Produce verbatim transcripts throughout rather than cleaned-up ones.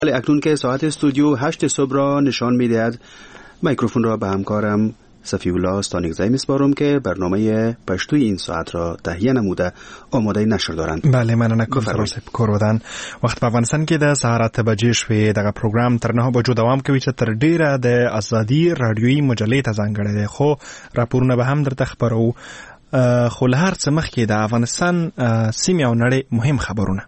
اکنون که ساعت استودیو هشت صبح را نشان می‌دهد، میکروفون را به همکارم صفی الله استانگزی میسپارم که برنامه پشتوی این ساعت را تهیه نموده آماده نشر دارند. بله، مننه کوم سروس کوردان. وخت په افغانستان کې د سهار اته بجې شوې. دغه پروګرام تر نه بجو دوام کوي چې تر ډیره د ازادي رادیويي مجلې ته ځانګړی دی، خو راپورونه به هم درته خبرو. خو له هر څه مخکې د افغانستان سیمې او نړۍ مهم خبرونه.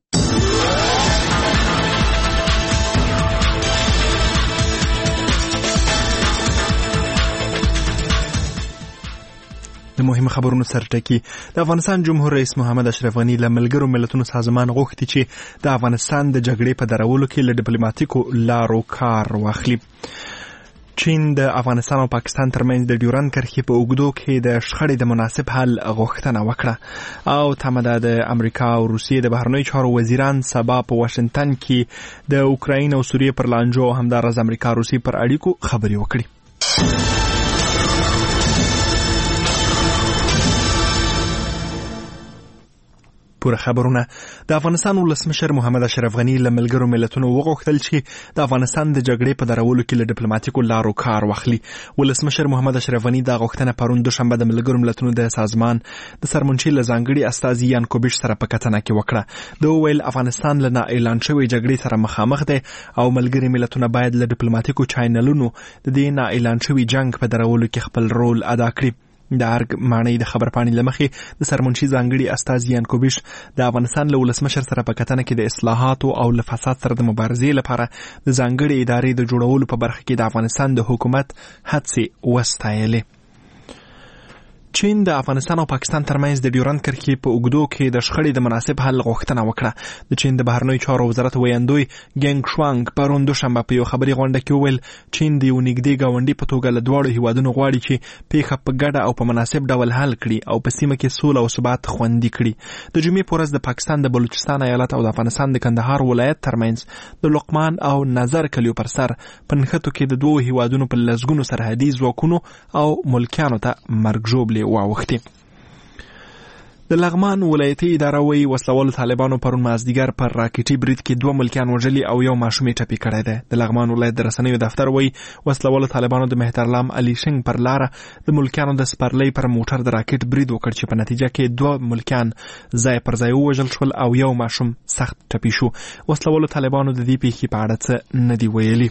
د مهمه خبرونو سرټکی د افغانستان جمهور رئیس محمد اشرف غنی له ملګرو ملتونو سازمان غوښتي چې د افغانستان د جګړې په درولو کې له ډیپلوماټیکو لارو کار واخلي. چین د افغانستان او پاکستان ترمنځ د ډیورند کرښې په اوږدو کې د شخړې د مناسب حل غوښتنه وکړه او تمه ده د امریکا او روسیې د بهرنیو چارو وزیران سبا په واشنگټن کې د اوکراین او سوریې پر لانجو او همداراز امریکا روسیې پر اړیکو خبرې وکړي. پوره خبرونه. د افغانستان ولسمشر محمد اشرف غنی له ملګرو ملتونو وغوښتل چې د افغانستان د جګړې په درولو کې له ډیپلوماټیکو لارو کار واخلي. ولسمشر محمد اشرف غنی دا غوښتنه پرون دوشنبه د ملګرو ملتونو د سازمان د سرمنشي له ځانګړي استازي یان کوبیش سره په کتنه کې وکړه. د ویل افغانستان له اعلان شوی جګړې سره مخامخ دی او ملګري ملتونه باید له ډیپلوماټیکو چینلونو د دې نه اعلان شوی جنگ په درولو کې خپل رول ادا کړي. د ارګ معنی د خبرپاڼې لمخې د سرمنشي ځانګړي استازي یان کوبیش د افغانستان له ولسمشر سره په کتنه کې د اصلاحاتو او له فساد سره د مبارزې لپاره د ځانګړي ادارې د جوړولو په برخه کې د افغانستان د حکومت هڅې وستایلې. چین د افغانستان او پاکستان ترمنځ د ډیورند کرښې په اوږدو کې د شخړې د مناسب حل غوښتنه وکړه. د چین د بهرنیو چارو وزارت ویاندوی ګینګ شوانګ پرون دوشنبه په یو خبري غونډه کې وویل چین د یو نږدې ګاونډي په توګه له دواړو هیوادونو غواړي چې پیښه په ګډه او په مناسب ډول حل کړي او په سیمه کې سوله او ثبات خوندي کړي. د جمعې په ورځ د پاکستان د بلوچستان ایالت او د افغانستان د کندهار ولایت ترمنځ د لقمان او نظر کلیو پر سر په نښتو کې د دوه هیوادونو په لسګونو سرحدي ځواکونو او ملکیانو ته مرګ ژوبلې واوښتې. د لغمان ولایتي اداره وایي وسلوالو طالبانو پرون مازدیګر پر راکټي برید کې دوه ملکیان وژلي او یو ماشوم یې ټپي کړی دی. د لغمان ولایت د رسنیو دفتر وایي وسلوالو طالبانو د مهترلام علي شنګ پر لاره د ملکیانو د سپرلۍ پر موټر د راکټ برید وکړ چې په نتیجه کې دوه ملکیان ځای پر ځای ووژل شول او یو ماشوم سخت ټپي شو. وسلوالو طالبانو د دې پیښې په اړه څه نه دي ویلي.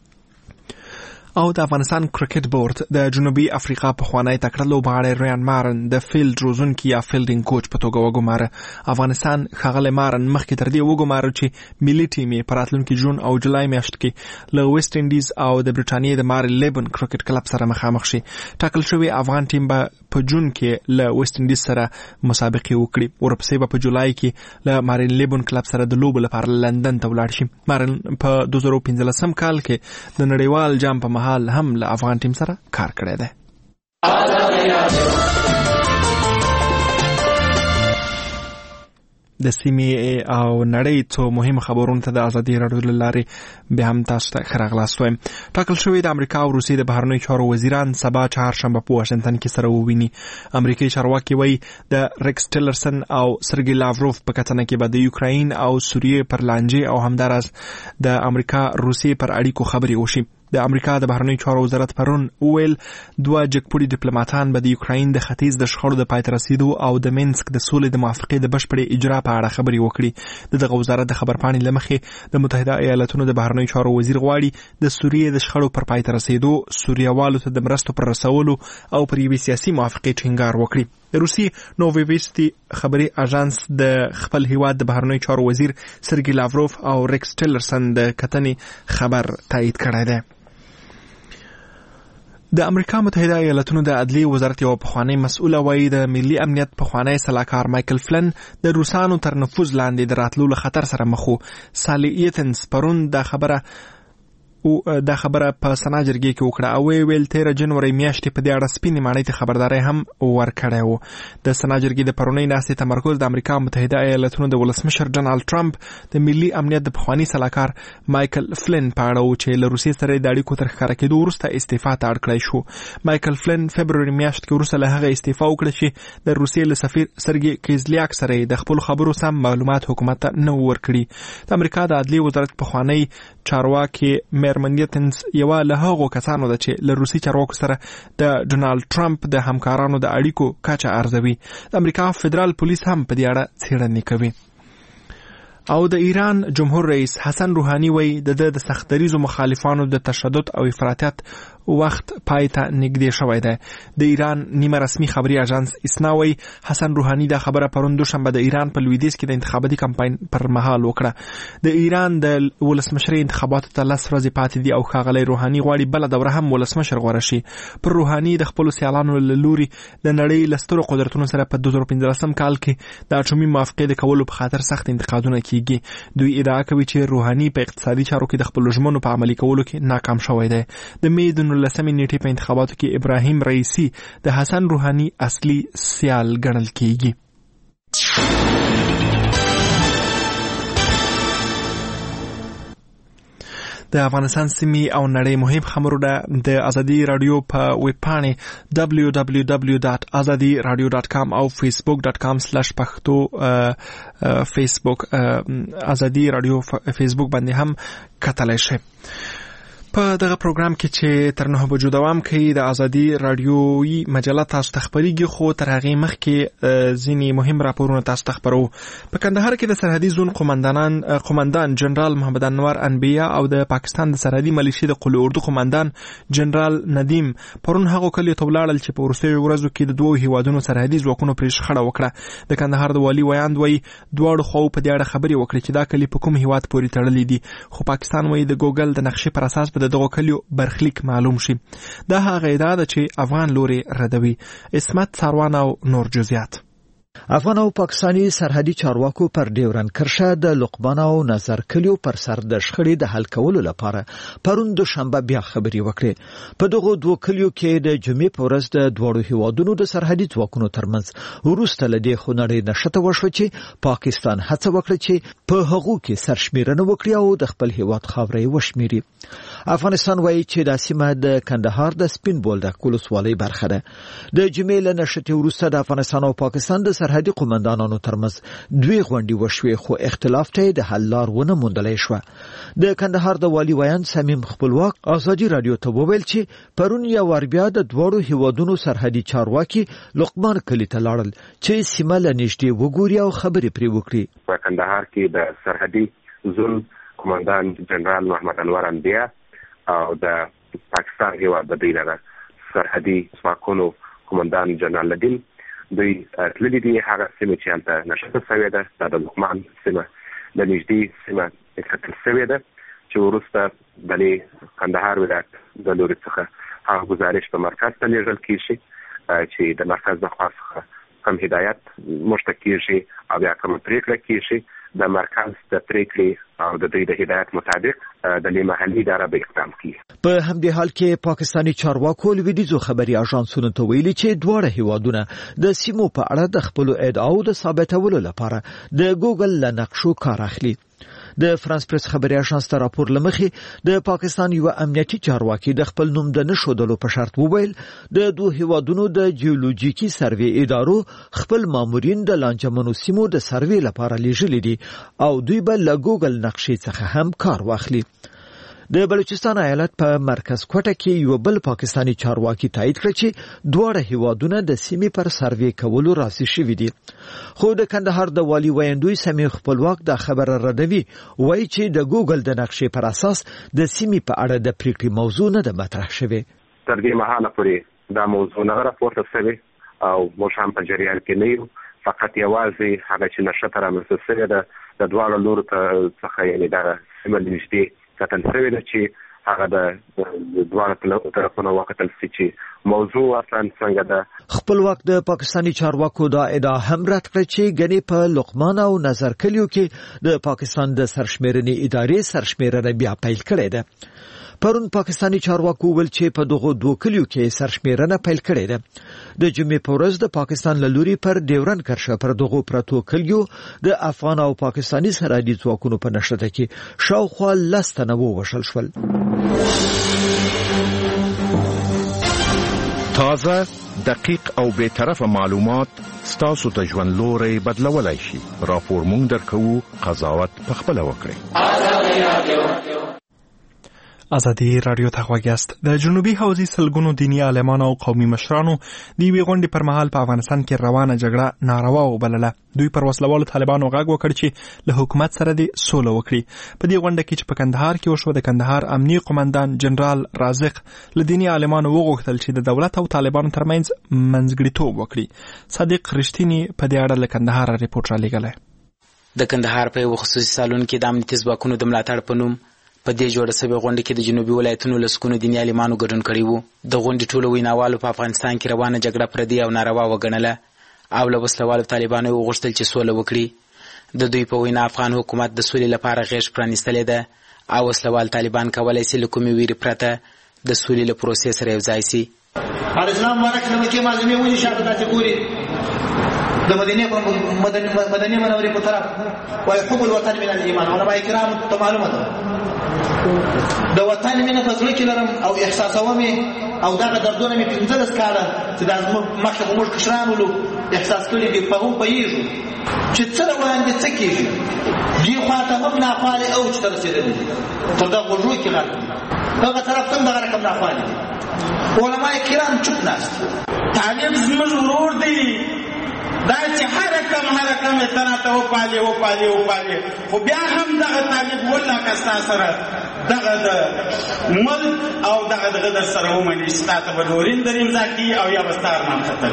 او د افغانستان کرکټ بورډ د جنوبي افریقا په خوانی تکړه لوبغاړی ریان مارن د فیلډ روزونکي یا فیلډینګ کوچ په توګه وګماره. افغانستان ښاغلی مارن مخکې تر دې وګماره چې ملي ټیم یې په راتلونکي جون او جولای میاشت کې له ویسټ انډیز او د برټانیې د مارل لیبن کرکټ کلب سره مخامخ شي. ټاکل شوی افغان ټیم به په جون کې له ویسټ انډیز سره مسابقې وکړي. ورپسې به په جولای کې له مارل لیبن کلب سره د لوبو لپاره لندن ته ولاړ شي. مارن په دوه زره پنځلسم کال کې د نړیوال جام په حال هم له افغان ټیم سره کار کړی دی. د سیمې او نړۍ څو مهم خبرونو ته د ازادي راډیو له لارې بیا هم تاسو ته ښه راغلاست وایم. ټاکل شوی د امریکا او روسیې د بهرنیو چارو وزیران سبا چهارشنبه په واشنګټن کې سره وویني. امریکایي چارواکي وایي د ریکس ټیلرسن او سرګي لاوروف په کتنه کې به د یوکراین او سوریې پر لانجې او همداراز د امریکا روسیې پر اړیکو خبرې وشي. د امریکا د بهرنیو چارو وزارت پرون ویل دوه جګپوړي ډیپلوماټان به د یوکراین د ختیځ د شخړو د پای ته رسیدو او د مینسک د سولې د موافقې د بشپړې اجرا په اړه خبرې وکړي. د دغه وزارت د خبرپاڼې له مخې د متحده ایالاتونو د بهرنیو چارو وزیر غواړي د سوریې د شخړو پر پای ته رسیدو، سوریوالو ته د مرستو پر رسولو او پر یوې سیاسي موافقې ټینګار وکړي. د روسي نووویسټي خبري اژانس د خپل هیواد د بهرنیو چارو وزیر سرګي لاوروف او ریکس ټیلرسن د کتنې خبر تایید کړی دی. د امریکا متحده ایالاتونو د عدلیې وزارت یو پخوانی مسؤل وایي د ملي امنیت پخوانی سلاکار مایکل فلن د روسانو تر نفوذ لاندې د راتلو له خطر سره مخ وو. سالی ایتنز پرون دا خبره او د خبره په سنا جرګې کې وکړه او ویل تیر جنوري میاشتې په دې اړه سپینې ماڼۍ ته خبرداري هم ورکړې و. د سنا جرګې د پرونی ناستې تمرکز د امریکا متحده ایالاتونو د ولسمشر ډونالد ټرمپ د ملي امنیت د پخوانی سلاکار مایکل فلن په اړه و چې له روسیې سره د اړیکو تر ښکاره کېدو وروسته استعفا ته اړ کړی شو. مایکل فلن فبروري میاشت کې وروسته له هغه استعفا وکړه چې د روسیې له سفیر سرګي کیزلیاک سره د خپل خبرو سم معلومات حکومت ته نه ورکړي. د امریکا د عدلي وزارت پخوانی چارواکي میرمنیتنس یو له هغو کسانو ده چې له روسي چارواکو سره د ډونالد ټرمپ د همکارانو د اړیکو کچه ارزوي. د امریکا فدرال پولیس هم په دې اړه څېړنې کوي. او د ایران جمهور رئیس حسن روحانی وایي د د سختدریزو مخالفانو د تشدد او افراطیت وخت پای ته نږدې شوی دی. د ایران نیمه رسمي خبري اژانس اسنا وایي حسن روحانی دا خبره پرون دوشنبه د ایران په لویدیځ کې د انتخاباتي کمپاین پر مهال وکړه. د ایران د ولسمشرۍ انتخاباتو ته لس ورځې پاتې دي او ښاغلی روحانی غواړي بله دوره هم ولسمشر غوره شي. پر روحانی د خپلو سیالانو له لوري د نړۍ له سترو قدرتونو سره په دوه زره پنځلسم کال کې د اټومي موافقې د کولو په خاطر سخت انتقادونه کیږي. دوی ادعا کوي چې روحانی په اقتصادي چارو کې د خپلو ژمنو په عملي کولو کې ناکام شوی دی. د می د نولسمې نیټې په انتخاباتو کې ابراهیم رئیسی د حسن روحانی اصلي سیال ګڼل کیږي. د افغانستان سیمې او نړۍ مهم خبرونه د ازادي رادیو په ویب پاڼې دبلیو دبلیو دبلیو ډاټ ازادي رادیو ډاټ کام او فیسبوک ډاټ کام سلیش پښتو فیسبوک ازادي رادیو فیسبوک باندې هم کتلای شئ. په دغه پروګرام کې چې تر نه بجو دوام کوي د ازادي رادیوي مجله تاسو ته خبرېږي، خو تر هغې مخکې ځینې مهم راپورونه تاسو ته خپرو. په کندهار کې د سرحدي زون قومندانان قومندان جنرال محمد انور انبیا او د پاکستان د سرحدي ملیشې د قلعه اردو قومندان جنرال ندیم پرون هغو کلیو ته ولاړل چې په وروستیو ورځو کې د دوو هیوادونو سرحدي ځواکونو پرې شخړه وکړه. د کندهار د والي ویاند وایي دواړو خواو په دې اړه خبرې وکړې چې دا کلي په کوم هیواد پورې تړلي دي، خو پاکستان وایي د ګوګل د نقشې پر اساس د دغو کلیو برخلیک معلوم شي. دا هغه ادعا ده چې افغان لوري ردوي. اسمت ساروان او نور جزئیات. افغان او پاکستانی سرحدي چارواکو پر ډیورن کرښه د لقمان او نظر کلیو پر سر د شخړې د حل کولو لپاره پرون دوشنبه بیا خبرې وکړې. په دغو دوه کلیو کې د جمعې په ورځ د دواړو هیوادونو د سرحدي ځواکونو ترمنځ وروسته له دې خو نړۍ نښته وشوه چې پاکستان هڅه وکړه چې په هغو کې سرشمیرنه وکړي او د خپل هیواد خاوره یې وشمیري. افغانستان وایي چې د سیمه د کندهار د سپین بولدک ولسوالۍ برخه ده. د جمعې له نښتې وروسته د افغانستان او پاکستان د سرحدي قومندانانو ترمنځ دوی غونډې وشوې، خو اختلاف ته د حل لار ونه موندلی شوه. د کندهار د والي ویاند صمیم خپلواک ازادي رادیو ته وویل چې پرون یو ور بیا د دواړو هیوادونو سرحدي چارواکي لقمان کلي ته لاړل چې سیمه له نږدې وګوري او خبرې پرې وکړي. په کندهار کې د سرحدي زون قومندان جنرال محمد انور انبیا او د پاکستان هیواد د دیلره سرحدي ځواکونو قومندان جنرال ندیم دوی تللي دي هغه سیمه چې هلته نښته شوې ده، دا د لقمان سیمه د نږدې سیمه کتل شوې ده چې وروسته د کندهار ولایت د لوري څخه هغه گزارش په مرکز ته لیږل کېږي چې د مرکز د خوا څخه کوم هدایت موږ ته کېږي او بیا کومه پرېکړه کېږي د مرکز د پرېکړې او د دوی د هدایت مطابق د محلي اداره به اقدام کوي. په همدې حال کې پاکستانی چارواکو لویدیځو خبري اژانسونو ته ویلي چې دواړه هیوادونه د سیمو په اړه د خپل ادعاو د ثابتولو لپاره د ګوګل له نقشو کار اخلي. د فرانس پریس خبري اژانس ته راپور لمخې د پاکستان یو امنیتي چارواکي د خپل نوم د نشودلو په شرط وویل د دوه هیوادونو د جیولوژیکي سروې ادارو خپل مامورین د لانجمنو سیمو د سروې لپاره لیږلي دي او دوی به له ګوګل نقشې څخه هم کار واخلي. د بلوچستان ایالت په مرکز کوټه کې یو بل پاکستانی چارواکي تایید کړ چې دواړه هیوادونه د سیمې پر سروې کولو راضي شوي دي. خو د کندهار د والي ویاندوی سمیر خپلواک دا خبره ردوي، وایي چې د ګوګل د نقشې پر اساس د سیمې په اړه د پریکړې موضوع نه ده مطرح شوې. تر دې مهاله پورې دا موضوع نه راپورته شوې او موږ هم په جریان کې نه یو، فقط یوازې هغه چې نښته رامنځته شوې ده د دواړو لورو څخه یعنې دغه سیمه نږدې کتل شوې ده چې هغه د دواړو طرفونو وکتل شي چې موضوع اصلا څنګه ده. خپلواک د پاکستانی چارواکو دا ادعا هم رد کړه چې ګنې په لقمان او نظر کلیو کې د پاکستان د سرشمیرنې ادارې سرشمیرنه بیا پیل کړې ده. پرون پاکستاني چارواکو ویل چې په دغه دوه کلیو کې سرشمیرنه پیل کړې ده. د جمعې په ورځ د پاکستان له لوري پر ډیورن کرښه پر دغه پرتو کلیو د افغان او پاکستاني سرحدي ځواکونو په نښته کې شاوخوا لس تنه ووژل شول. تازه، دقیق او بی‌طرفه معلومات ستاسو ته ژوند لوري بدلولای شي. راپور مونږ درکوو، قضاوت پخپله وکړئ. ازادي رادیو ته غوږ یاست. د جنوبي حوزې سلګونو دیني عالمانو او قومي مشرانو د یوې غونډې پر مهال په افغانستان کې روانه جګړه ناروا وبلله. دوی پر وسلوالو طالبانو غږ وکړ چې له حکومت سره د سوله وکړي. په دې غونډه کې چې په کندهار کې وشوه، د کندهار امنیي قومندان جنرال رازق له دیني عالمانو وغوښتل چې د دولت او طالبانو ترمنځ منځګړیتوب وکړي. صادق رښتینی په دې اړه له کندهار ریپورت رالیږلی. د کندهار په یو خصوصي سالون کې د امنیتي ځواکونو د ملاتړ په نوم په دې جوړه شوې غونډه کې د جنوبي ولایتونو لسګونو دیني عالمانو ګډون کړی وو. د غونډې ټولو ویناوالو په افغانستان کې روانه جګړه پردي او ناروا وګڼله او له وسلوالو طالبانو وغوښتل چې سوله وکړي. د دوی په وینا افغان حکومت د سولې لپاره غېږ پرانیستلې ده او وسلوال طالبان کولی شي له کومې ویرې پرته د سولې له پروسې سره یوځای شي. اسلام مبارک د مکې معظمې ولې شاته داسې ګوري د مدینې په مدني منورې په طرف وایي حب الوطن من الایمان. علماء کرام ته معلومه ده د وطن مینه په زړه کې لرم او احساسوم او دغه دردونه مې پنځلس کاله چې د مخکې به موږ کشران ولو احساس کړي دي، په هم پوهېږو چې څه روان دي، څه کېږي. دې خوا ته هم ناخوالې اوج ته رسېدلي دي، تر دغه غوږو کې غږ هغه طرف ته هم دغه رقم ناخوالې دي. علماء کرام چوپ ناست. تعلیم زموږ ورور دی، دا چې هر کم هر کم تنا ته وپالي وپالي وپالي خو بیا هم دغه طالب ولا کستا سره دغه د ملک او دغه دغه در سره ومني ستاسو په ډورین دریم ځکه او یا وستار نام خطر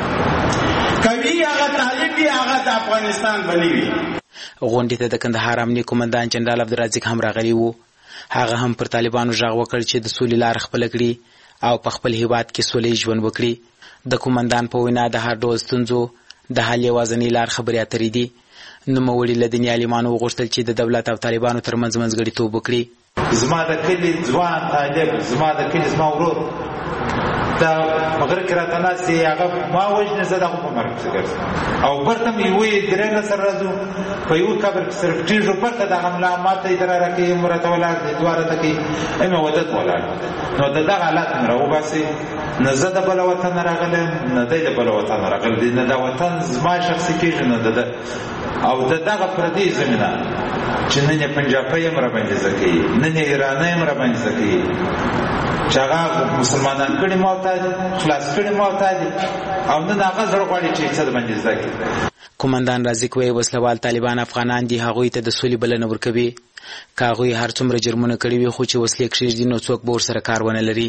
کوي هغه طالب دی هغه د افغانستان بنوي. غونډې ته د کندهار امنیي قومندان جنرال عبدالرزاق هم راغلی وو. هغه هم پر طالبانو غږ وکړ چې د سولې لار خپل کړي او په خپل هیواد کې سولې ژوند وکړي. د قومندان په وینا د هر ډول ستونزو د حل یوازینۍ لار خبرې اترې دي. نوموړي له دیني عالمانو وغوښتل چې د دولت او طالبانو ترمنځ منځګړیتوب وکړي. زما د کلي ځوان طالب، زما د کلي زما ورور دا مغرب کې راته ناست دی، هغه ما وژنې زه دغه په مرګ پسې ګرځم او برته مې یوې درې نه سره راځو په یو قبر کې صرف ټیږو برته دغه ملا ماته یې دراره کوي مو راته ولاړ دی دوه راته کوي مې ودت ولاړ. نو د دغه حالت مې راوباسي، نه زه د بله وطن راغلم نه دی د بله وطن راغلی دی، نه دا وطن زما شخصي کېږي نه د ده او د دغه پردي زمینه چې نن یې پنجابی هم راباندې زده کوي، نن یې ایرانی هم راباندې زده کوي چې هغه مسلمانان کړي محتاج خلاص کړي محتاج او نن هغه زړه غواړي چې څه د باندې زده کړي. قومندان رازق وایي وسلوال طالبان افغانان دي، هغوی ته د سولې بلنه ورکوي. که هغوی هر څومره جرمونه کړي وي خو چې وسلې کښېږدي نو څوک به ورسره کار ونه لري.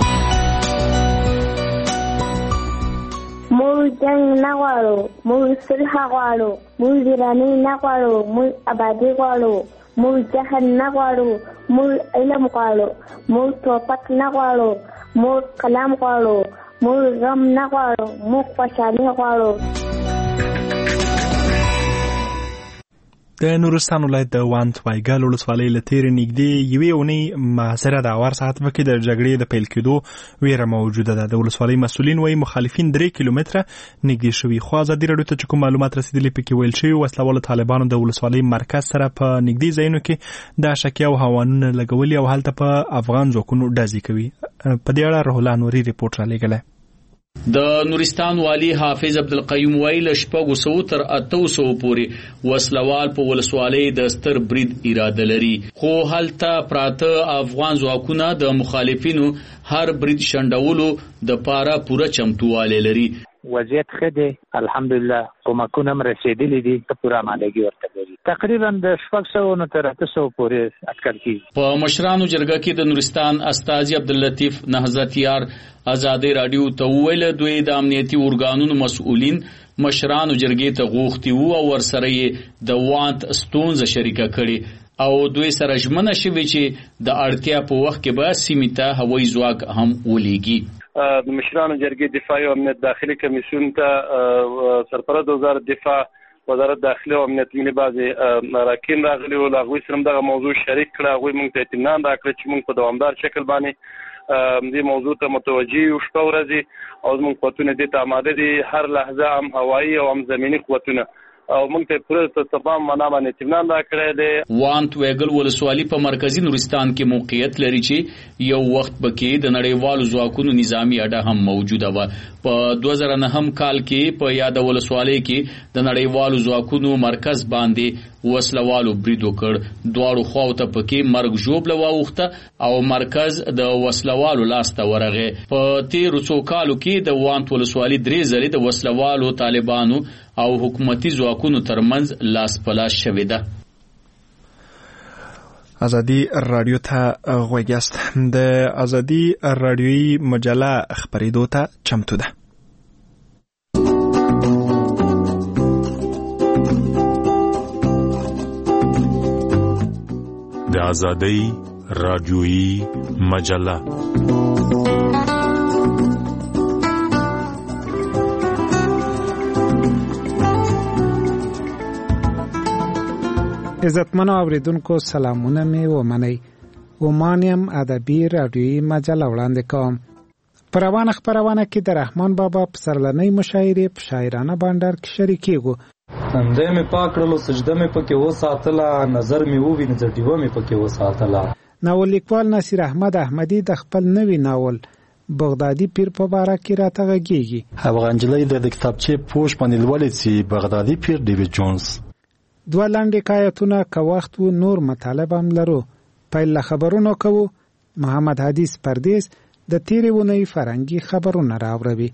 موږ جنګ نه غواړو، موږ صلح غواړو، موږ ویرانۍ نه غواړو، موږ ابادي غواړو، موږ جهل نه غواړو، موږ علم غواړو، موږ توپک نه غواړو، موږ قلم غواړو، موږ غم نه غواړو، موږ خوشحالي غواړو. د نورستان ولایت د وانت وایګل ولسوالۍ له تېرې نږدې یوې اونۍ محاصره د اور ساعت کې د جګړې د پیل کېدو ویره موجوده ده. د ولسوالۍ مسؤلین وایي مخالفین درې کیلومتره نږدې شوي. خو ازادي راډیو ته چې کوم معلومات رسېدلي پکې ویل شوي وسلوالو طالبانو د ولسوالۍ مرکز سره په نږدې ځایونو کې د اشکیا او هوانونه لګولي او هلته په افغان ځواکونو ډزې کوي. په دې اړه روح الله نوري ریپورټ رالیږلی. د نورستان والی حافظ عبدالقیوم ویل شپږو سوو تر اتو سوو پورې وسلوال په ولسوالۍ د ستر برید اراده لري، خو هلته پراته افغان ځواکونه د مخالفینو هر برید شنډولو د پاره پوره چمتووالی لري. وضعیت ښه دی الحمدلله، کومکونه هم رسېدلي دي، ښه پوره آمادګي ورته لري. تقریبا د شپږ سوو نه تر اته سوو پورې اټکل کېږي. په مشرانو جرګه کې د نورستان استازي عبداللطیف نهضت یار ازادي راډیو ته وویل دوی د امنیتي ارګانونو مسؤلین مشرانو جرګې ته غوښتي وو او ورسره یې د وانت ستونزه شریکه کړي او دوی سره ژمنه شوې چې د اړتیا په وخت کې به سیمې ته هوایي ځواک هم ولیږي. د مشرانو جرګې دفاعي او امنیت داخلي کمیسیون ته سرپرست وزارت دفاع وزارت داخله او امنیت ملي بعضې اراکین راغلي ول، هغوی سره هم دغه موضوع شریک کړه. هغوی موږ ته اطمینان راکړه چې موږ په دوامدار شکل باندې دې موضوع ته متوجه یو شپه ورځې، او زموږ قوتونه دې ته آماده دي، هر لحظه هم هوایي او هم زمیني قوتونه، او موږ ته پوره تمام معنا باندې اطمینان راکړی دی. وانت ویګل ولسوالي په مرکزی نورستان کې موقعیت لري چې یو وخت پکې د نړیوالو ځواکونو نظامی اډه هم موجوده و. په دوه زره نهم کال کې په یاد ولسوالۍ کې د نړیوالو ځواکونو مرکز باندې وسلوالو برید وکړ. دواړو خواو ته پکې مرګ ژوبله واوښته او مرکز د وسلوالو لاس ته ورغی. په تیرو څو کالو کې د وانت ولسوالي درې ځلې د وسلوالو، طالبانو او حکومتي ځواکونو ترمنځ لاس په لاس شوې ده. ازادي رادیو ته غوږ یاست. د ازادي رادیویي مجله خپرېدو ته چمتو ده. د ازادي رادیویي مجله عزتمنو اوریدونکو سلامونه می ومنئ. ومانیم ادبي رادیویي مجله وړاندې کوم. په روانه خپرونه کې د رحمان بابا پسرلنۍ مشاعرې په شاعرانه بانډار کې شریکېږو. تندی مې پاک کړلو، سجده مې پکې وساتله، نظر مې ووینځه، ډیوه مې پکې وساتله. ناول لیکوال نصیر احمد احمدي د خپل نوي ناول بغدادي پیر په باره کې راته غږېږي. هغه نجلۍ د کتابچې پوښ باندې لولي چې بغدادي پیر ډیوید جونز. دوه لنډې حکایتونه که وخت و نور مطالب هم لرو. پیل له خبرونو کوو. محمد حدیث پردیس د تیرې اونۍ فرهنګي خبرونه راوړوي.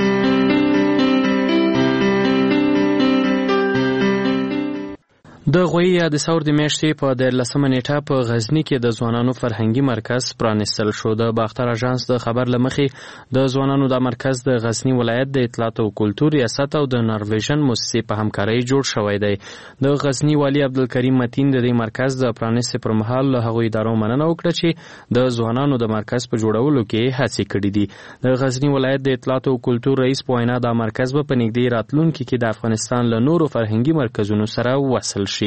د غوی یا د ثور د میاشتې په دیارلسمه نیټه په غزني کې د ځوانانو فرهنګي مرکز پرانیستل شو. د باختر اژانس د خبر له مخې د ځوانانو د مرکز د غزني ولایت د اطلاعات او کلتور ریاست او د نرویژن مؤسسې په همکارۍ جوړ شوی دی. د غزني والی عبدالکریم متین د دې مرکز د پرانیستې پر مهال له هغو ادارو مننه وکړه چې د ځوانانو د مرکز په جوړولو کې هڅې کړې دي. د غزني ولایت د اطلاعات او کلتور رئیس په وینا دا مرکز به په نږدې راتلونکي کې د افغانستان له نورو فرهنګي مرکزونو سره وصل شي.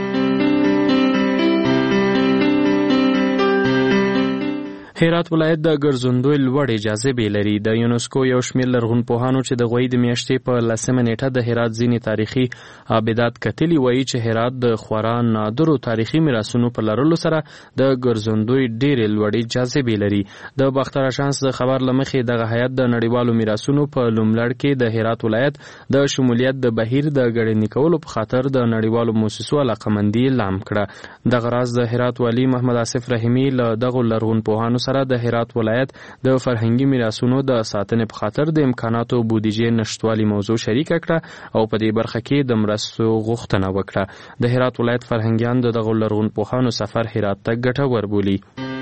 هرات ولایت د ګرځندوی لوړې جاذبې لري. د یونسکو یو شمېر لرغونپوهانو چې د غوی د میاشتې په لسمه نیټه د هرات ځینې تاریخي آبدات کتلي وایي چې هرات د خورا نادرو تاریخي میراثونو په لرلو سره د ګرځندوی ډېرې لوړې جاذبې لري. د باختر اژانس د خبر له مخې دغه هیات د نړیوالو میراثونو په لومړ کې د هرات ولایت د شمولیت د بهیر د ګړندي کولو په خاطر د نړیوالو موسسو علاقمندي اعلان کړه. دغه راز د هرات والی محمد آصف رحیمي له دغو لرغونپوهانو سره د هرات ولایت د فرهنګي میراثونو د ساتنې په خاطر د امکاناتو بودیجې نشټوالي موضوع شریکه کړه او په دې برخه کې د مرستو غوښتنه وکړه. د هرات ولایت فرهنګیان د دغو لرغونپوهانو سفر هرات ته ګټور بولي.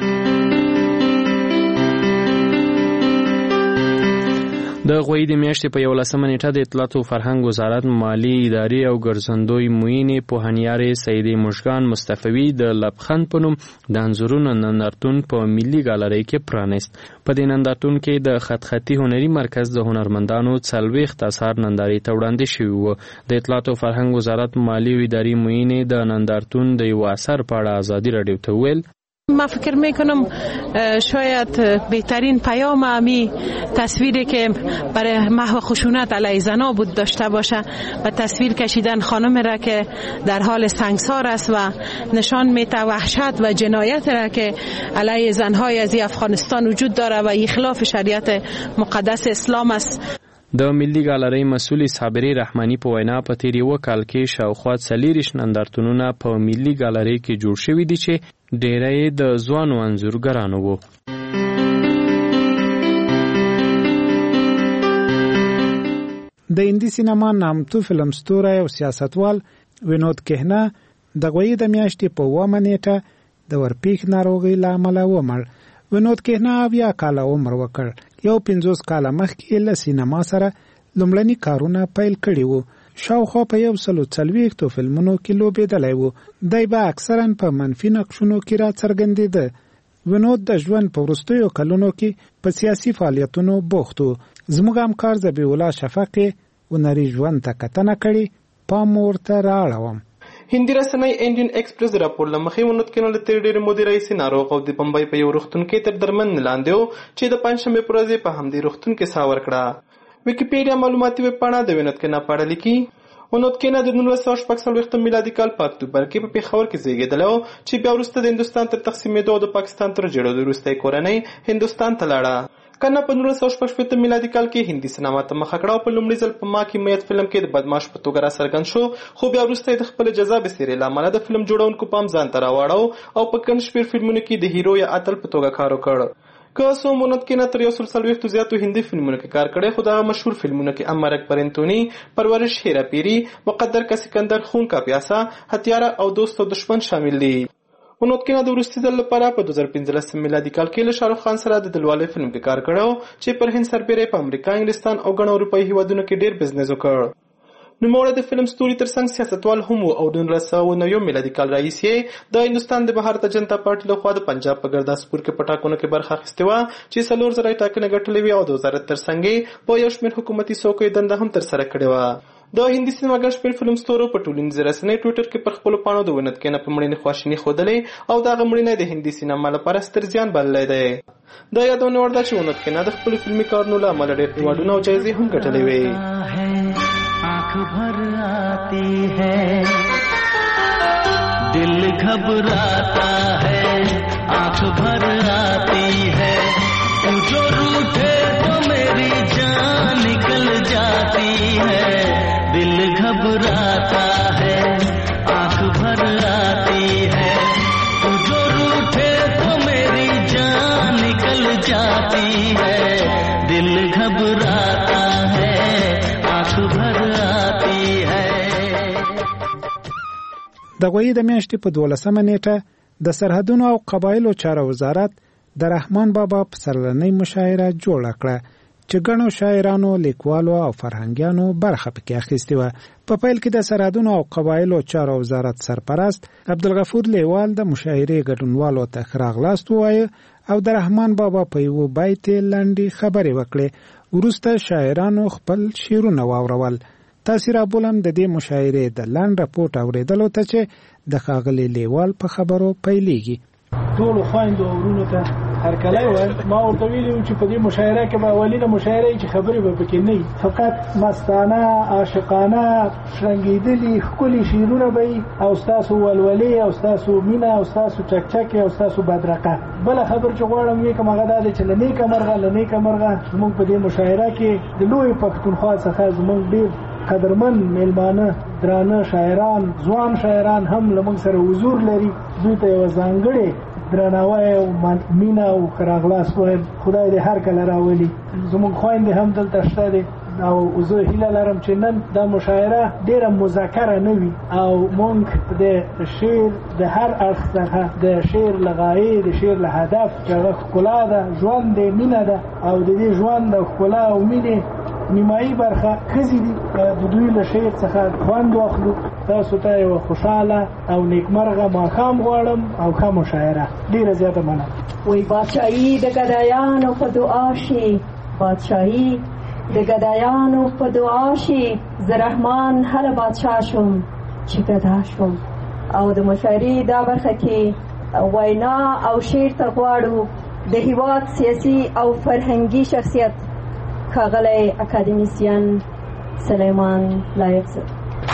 د غوی د میاشتې په یولسمه نیټه د اطلاعات او فرهنګ وزارت مالی ادارې او ګرځندوی موینې پوهنیارې سیدې مشکان مصطفوي د لبخند په نوم د انځورونو نندارتون په ملي ګالرۍ کې پرانیست. په دې نندارتون کې د خط خطي هنري مرکز د هنرمندانو څلوېښت اثار نندارې ته وړاندې شوي وو. د اطلاعات او فرهنګ وزارت مالی او ادارې موینې د نندارتون د یو اثر په اړه ازادي رادیو ته وویل: من فکر میکنم شاید بهترین پیام امی تصویری که برای محو خشونت علیه زنها بود داشته باشه و تصویر کشیدن خانم را که در حال سنگسار است و نشان میده وحشت و جنایت را که علیه زنهای از افغانستان وجود داره و خلاف شریعت مقدس اسلام است. د ملي ګالرۍ مسؤل صابري رحماني په وینا په تیر یو کال کې شاوخوا څلېرویشت نندارتونونه په ملي ګالرۍ کې جوړ شوي دي چې ډېری یې د ځوانو انځورګرانو وو. د هندي سینما نامتو فلم ستوری او سیاستوال وینود کهنا د غوی د میاشتې په اوومه نیټه د ورپېښ ناروغۍ له امله ومړ. وینود کهنا اویا کاله عمر وکړ. یو پنځوس کاله مخکې له سینما سره لومړني کارونه پیل کړي وو. شاوخوا په یو سلو څلوېښتو فلمونو کې لوبېدلی وو. دی به اکثرا په منفي نقشونو کې راڅرګندېده. وینود د ژوند په وروستیو کلونو کې په سیاسي فعالیتونو بوخت و. زموږ همکار ذبیح الله شفق هنري ژوند ته کتنه کړې پام ورته راړوم. هندي رسنۍ انډین ایکسپریس د راپور له مخې ونوت کې نو تر ډېرې مودې راهیسې ناروغ او د بمبئی په یو روغتون کې تر درملنې لاندې و چې د پنجشنبې په ورځ په همدې روغتون کې ساه ورکړه. ویکیپیډیا معلوماتي ویبپاڼه د ونوت کې ناپاړه لیکي ونوت کې نه د نولس سوه شپږ څلوېښتم میلادي کال په اکتوبر کې په پېښور کې زیږېدلی و چې بیا وروسته د هندوستان تر تقسیمېدو او د پاکستان تر جوړېدو وروسته یې کورنۍ هندوستان ته لاړه. کنه په نولس سوه شپږ شپېتم میلادي کال کې هندي سینما ته مخه کړه او په لومړي ځل په ما کې میت فلم کې د بدمعاش په توګه راڅرګند شو، خو بیا وروسته یې د خپلې جذابې څېرې له امله د فلم جوړونکو پام ځان ته راواړو او په ګڼ شمېر فلمونو کې د هیرو یا اتل په توګه کار وکړ. که څو ونوت کې نه تر یو سل څلوېښتو زیاتو هندي فلمونو کې کار کړی، خو دغه مشهور فلمونو کې امر اکبر انتوني، پرورش هیرا پیری، مقدر کا سکندر، خون کا پیاسا، هتیارا او دوست او دشمن شامل دي. ونوت کې نه د وروستي ځل لپاره په دوه زره پنځلسم میلادي کال کې له شاهرخ خان سره د دلواله فلم کې کار کړی چې پر هند سربېره په امریکا، انګلستان او ګڼو اروپایي هیوادونو کې ډېر بزنس وکړ. نوموړی د فلم ستوري ترڅنګ سیاستوال هم و او د نولس سوه نوي میلادي کال راهیسې د هندوستان د بھارت جنتا پارټي لخوا د پنجاب په ګرداسپور کې په ټاکنو کې برخه اخیستې وه چې څلور زره یې ټاکنې ګټلې وې او د وزارت ترڅنګ یې په یو شمېر حکومتي څوکیو دنده هم ترسره کړې وه. د هندي سینما ګڼ شمېر فلم ستورو په ټولنیزې رسنۍ ټویټر کې پر خپلو پاڼو د ونت کېنه په مړینې خواشیني ښودلې او دغه مړینه د هندي سینما لپاره ستر زیان بللی دی. دا یادونه وړ ده چې ونت کېنه د خپلو فلمي کارونو له امله ډېر ایوارډونه او جایزې هم ګټلې وې. आँख भर आती है दिल घबराता है आँख भर आती है तू जो रूठे तो मेरी जान निकल जाती है दिल घबराता है आँख भर आती है तू जो रूठे तो मेरी जान निकल जाती है दिल घबराता है आँख भर د غویی د میاشتې په دولسمه نیټه د سرحدونو او قبایلو چارو وزارت د رحمان بابا په سرلنۍ مشاعره جوړه کړه چې ګڼو شاعرانو، لیکوالو او فرهنګیانو برخه پکې اخیستې وه. په پیل کې د سرحدونو او قبایلو چارو وزارت سرپرست عبدالغفور لیوال د مشاعرې ګډونوالو ته ښه راغلاست ووایه او د رحمان بابا په یوه بیت یې لنډې خبرې وکړې. وروسته شاعرانو خپل شعرونه واورول. تاسو را بولم د دې مشاعرې د لنډ راپورټ اوریدلو ته چې د ښاغلي لیوال په خبرو پیلېږي. ټولو خویندو او وروڼو ته هرکلی وایم. ما ورته ویلي وو چې په دې مشاعره کې به اولینه مشاعره چې خبرې به پکې نه وي، فقط مستانه، عاشقانه، شرنګېدلي ښکلي شعرونه به وي او ستاسو ولولې او ستاسو مینه او ستاسو چکچکې او ستاسو بدرقه. بله خبر چې غواړم ویې کوم هغه دا دی چې له نیکه مرغه له نیکه مرغه زموږ په دې مشاعره کې د لویې پښتونخوا څخه زموږ ډېر قدرمن میلمانه، درانه شاعران، ځوان شاعران هم له موږ سره حضور لري. دوی ته یوه ځانګړې درناوی او مینه او ښه راغلاست وایم. خدای دې هر کله راولي. زموږ خویندې هم دلته شته دي او زه هیله لرم چې نن دا مشاعره ډېره مذکره نه وي او موږ د شعر د هر اړخ څخه د شعر له غایې، د شعر له هدف چې هغه ښکلا ده، ژوند دی، مینه ده او د دې ژوند او ښکلا او مینې نیمایي برخه ښځې دي، د دوی له شعر څخه خوند واخلو. تاسو ته یوه خوشحاله او نیکمرغه ماښام غواړم او ښه مشاعره. ډېره زیاته مننه. وی بادشاهي د ګدایانو په دعا شي، بادشاهي د ګدایانو په دعا شي، زه رحمان هله بادشاه شم چې ګدا شم. او د مشاعرې دا برخه کې وینا او شعر ته غواړو د هیواد سیاسي او فرهنګي شخصیت ښاغلی اکاډمیسین سلیمان لایق صاحب.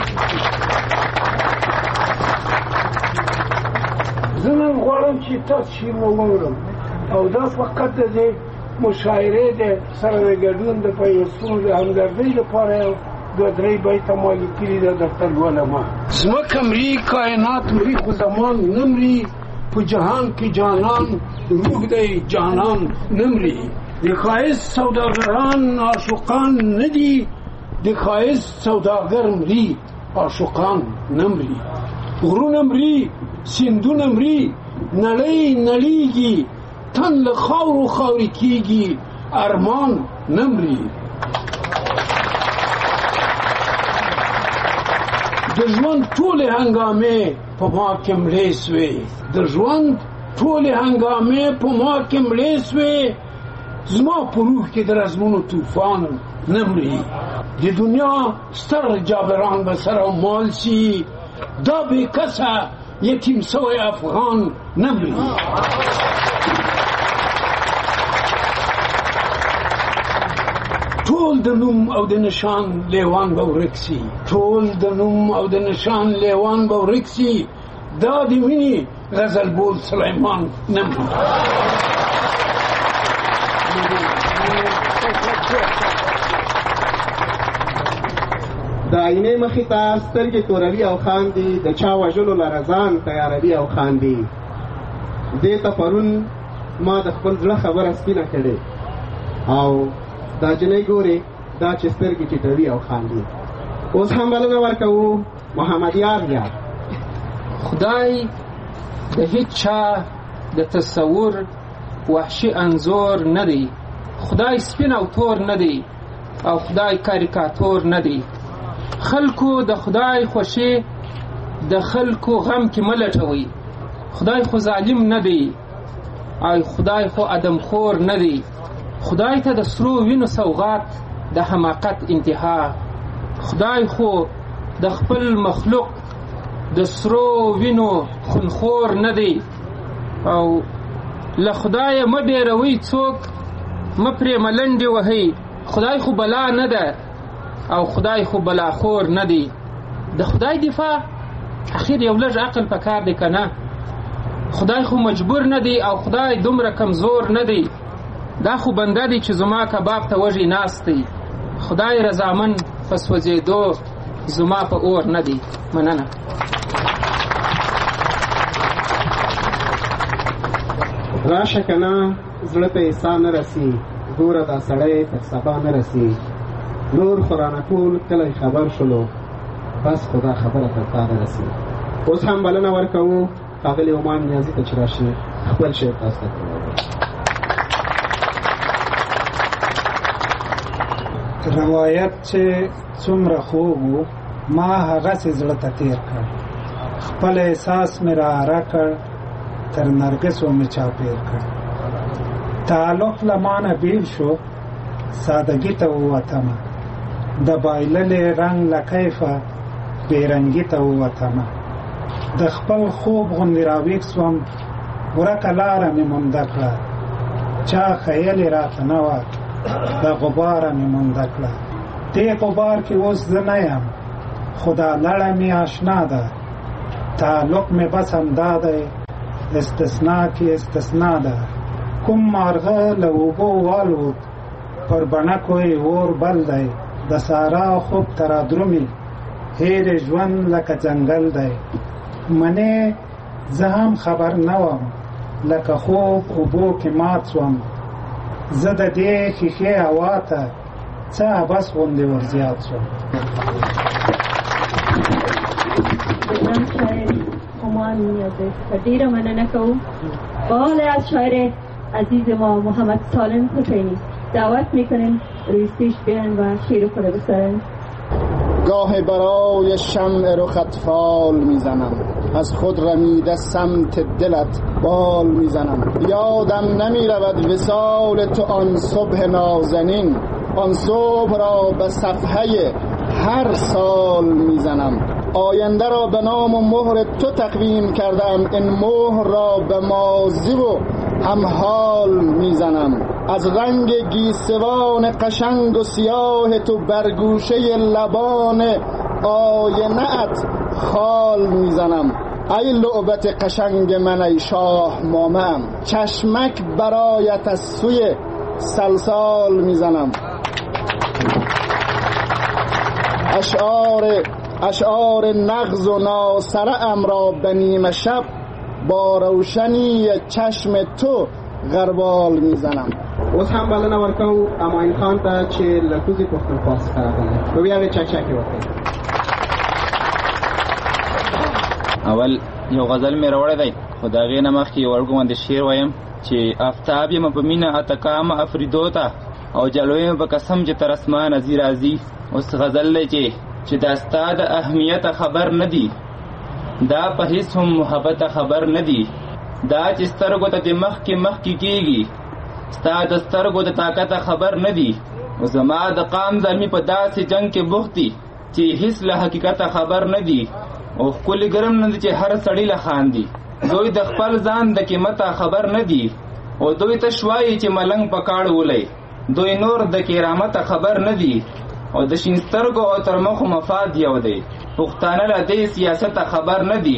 زه نن غواړم چې تاسو شعر واورم او دا فقط د دې مشاعرې د سره د ګډون د پیوستون د همدردۍ لپاره دوه درې بیته ما لیکلي ده درته لولمه. ځمکه مري، کائنات مري، خو زمان نه مري، په جهان کې جانان روح دی، جانان نه مري. د ښایست سوداګران عاشقان نه دي، د ښایست سوداګر مري، عاشقان نه مري. غرونه مري، سیندونه مري، نړۍ نړیږي، تن له خاورو خاورې کېږي، ارمان نه مري. د ژوند ټولې هنګامې په ما کې مړې سوې، د ژوند ټولې هنګامې په ما کې مړې سوې، زما په روح کې د رزمونو طوفان نه مري. د دنیا ستر جابران به سر او مال سي، دا بې کسه یتیم سوی افغان نه مري. ټول د نوم او د نشان لیوان به ورک سي، ټول د نوم او د نشان لیوان به ورک سي، دا د مینې غزل بول سلیمان نه مري. د آینې مخې ته سترګې توروي او خاندي، د چا وژلو لره ځان تیاروي او خاندي. دې ته پرون ما د خپل زړه خبره سپینه کړې، او دا جنۍ ګورې دا چې سترګې ټیټوي او خاندي. اوس هم بلنه ورکوو محمد یار یار. خدای د هیڅ چا د تصور وحشي انځور نه دی، خدای سپین او تور نه دی، او خدای کاریکاتور نه دی. خلکو د خدای خوشي د خلکو غم کې ملټوي. خدای خو ظالم نه دی، او خدای خو ادم خور نه دی. خدای ته د سرو وینو سوغات د حماقت انتها. خدای خو د خپل مخلوق د سرو وینو خونخور نه دی. او له خدای مه بیروي څوک، مه پرې ملنډې وهئ. خدای خو بلا نه ده، او خدای خو بلاخور نه دی. د خدای دفاع اخیر یو لږ عقل پکار دی که نه؟ خدای خو مجبور نه دی، او خدای دومره کمزور نه دی. دا خو بنده دی چې زما کباب ته وږي ناست دی. خدای رضامن په سوځېدو زما په اور نه دی. مننه. راشه که نه زړه ته عیسا نه رسي، ګوره دا سړی تر سبا نه رسي. نور خورانه ټول کلی خبر شلو، بس خدا خبره تر تا نه رسي. اوس هم بلنه ورکوو ښاغلي عمان نیازي ته چې راشي خپل شعر تاسو ته کوي. روایت چې څومره خوږ و، ما هغسې زړه ته تېر کړ. خپل احساس مې رااره کړ، تر نرګسو مې چاپېر کړ. تعلق له مانه بیل شو، سادګي ته ووتمه. د بایللې رنګ له کیفه بېرنګي ته ووتمه. د خپل خوب غوندې راویښ سوم، ورکه لاره مې مونده کړه. چا خیلې راته نه وه، د غباره مې مونده کړه. دې غبار کې اوس زه نه یم، خو دا لړه مې اشنا ده. تعلق مې بس همدا دی، استثنا کې استثنا ده. کوم مارغه له اوبو والوت، پر بڼکو یې اور بل دی. د سارا خوب ترادرومي، هیر ژوند لکه ځنګل دی. منې زه هم خبر نه وم، لکه خوب اوبو کې مات سوم. زه د دې ښیښې هوا ته څه عبس غوندې ورزیات سوم. عمان نیازی ډیره مننه کوم. بال از شاعر عزیز ما محمد سالم حسینی دعوت میکنیم روی استیج بیان و شعر خود بسرن. گاه برای شمع رخت فال میزنم، از خود رمیده سمت دلت بال میزنم. یادم نمیرود وصال تو آن صبح نازنین، آن صبح را به صفحه هر سال میزنم. آینده را به نام و مهر تو تقویم کردم، این مهر را به ماضی و همحال میزنم. از رنگ گیسوان قشنگ و سیاه تو برگوشه لبان آینه‌ات خال میزنم. ای لعبت قشنگ من ای شاه مامم، چشمک برایت از سوی سلسال میزنم. اشعار اشعار نغز و ناصره ام را به نیمه شب، با روشنی چشم تو غربال میزنم. اوس هم بلنه ورکو اماین خان ته چې لکوزي پښتونخوا څخه راغلی، نو بیا به چکچکې وکړي. اول یو غزل مې راوړی دی، خو د هغې نه مخکې یو وړوکی غوندې شعر وایم چې آفتاب یم په مینه اتکامه افریدو ته، او جلوه یم په قسم چې تر اسمانه ځي راځي. اوس غزل دی چې چې دا ستا د اهمیته خبر نه دی، دا په هیڅ هم محبته خبر نه دی. دا چې سترګو ته د مخکې مخکې کېږي، ستا د سترګو د طاقته خبر نه دی. زما د قام زلمی په داسې جنگ کې بوخت دي چې هیڅ له حقیقته خبر نه دي او ښکلي ګرم نه دي چې هر سړی له خاندي. دوی د خپل ځان د قیمته خبر نه دي او دوی ته شوایي چې ملنګ په کاڼو ولئ. دوی نور د کرامته خبر نه دي او د شین سترګو او تر مخو مفاد یو دی. پښتانه له دې سیاسته خبر نه دي.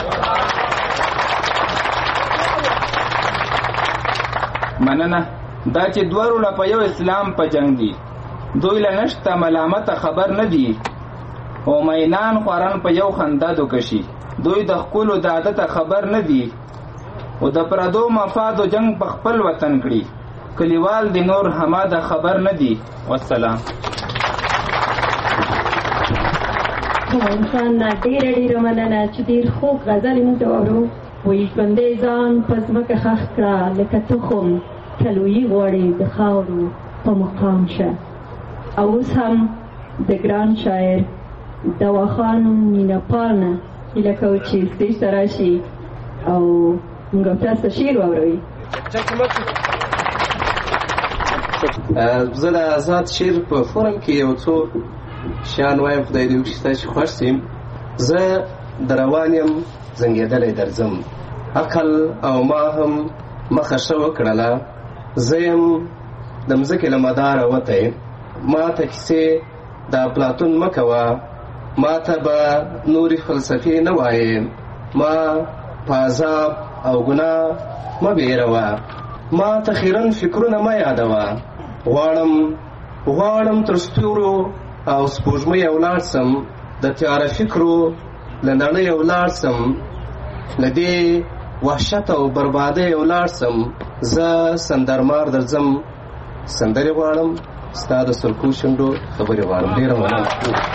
مننه دا چې دوړو له په یو اسلام په جنگ دي. دوی له نشته ملامته خبر نه دي او مینان خواران په یو خندا دوکشي. دوی د خپلو د عادته خبر نه دي او د پردو مفاد او جنگ په خپل وطن کړي. کلیوال د نور هماده خبر نه دي. والسلام. انسان نه ډېره ډېره مننه چې ډېر خوږ غزل موږ ته واورو. وایي ژوندی ځان په ځمکه ښخ کړه لکه تخم کلویي غواړي د خاورو په مقام شه. او اوس هم د ګران شاعر دواخان مینه پال نه هیله کوو چې سټیج ته راشي او موږ تاسو ته شعر واوروي. زه د آزاد شعر په فورم کې یو څو شیان وایم، خدای دې وکړي ستاسو خوښ شي. زه د روان یم زنګېدلی درځم، عقل او ما هم مخه ښه وکړله. زه یم د مځکې له مداره وتی، ما ته کیسې د افلاطون مه کوه، ما ته به نورې فلسفې نه وایې، ما په عذاب او ګناه مه بیروه، ما ته خیرن فکرونه مه یادوه. غواړم غواړم تر ستورو او سپوږمۍ ولاړ سم، د تیاره فکرو له نړۍ ولاړ سم، له دې وحشت او بربادۍ ولاړ سم. زه سندرمار درځم، سندرې غواړم، ستا د سرکو شونډو خبرې غواړم. ډېره مننه.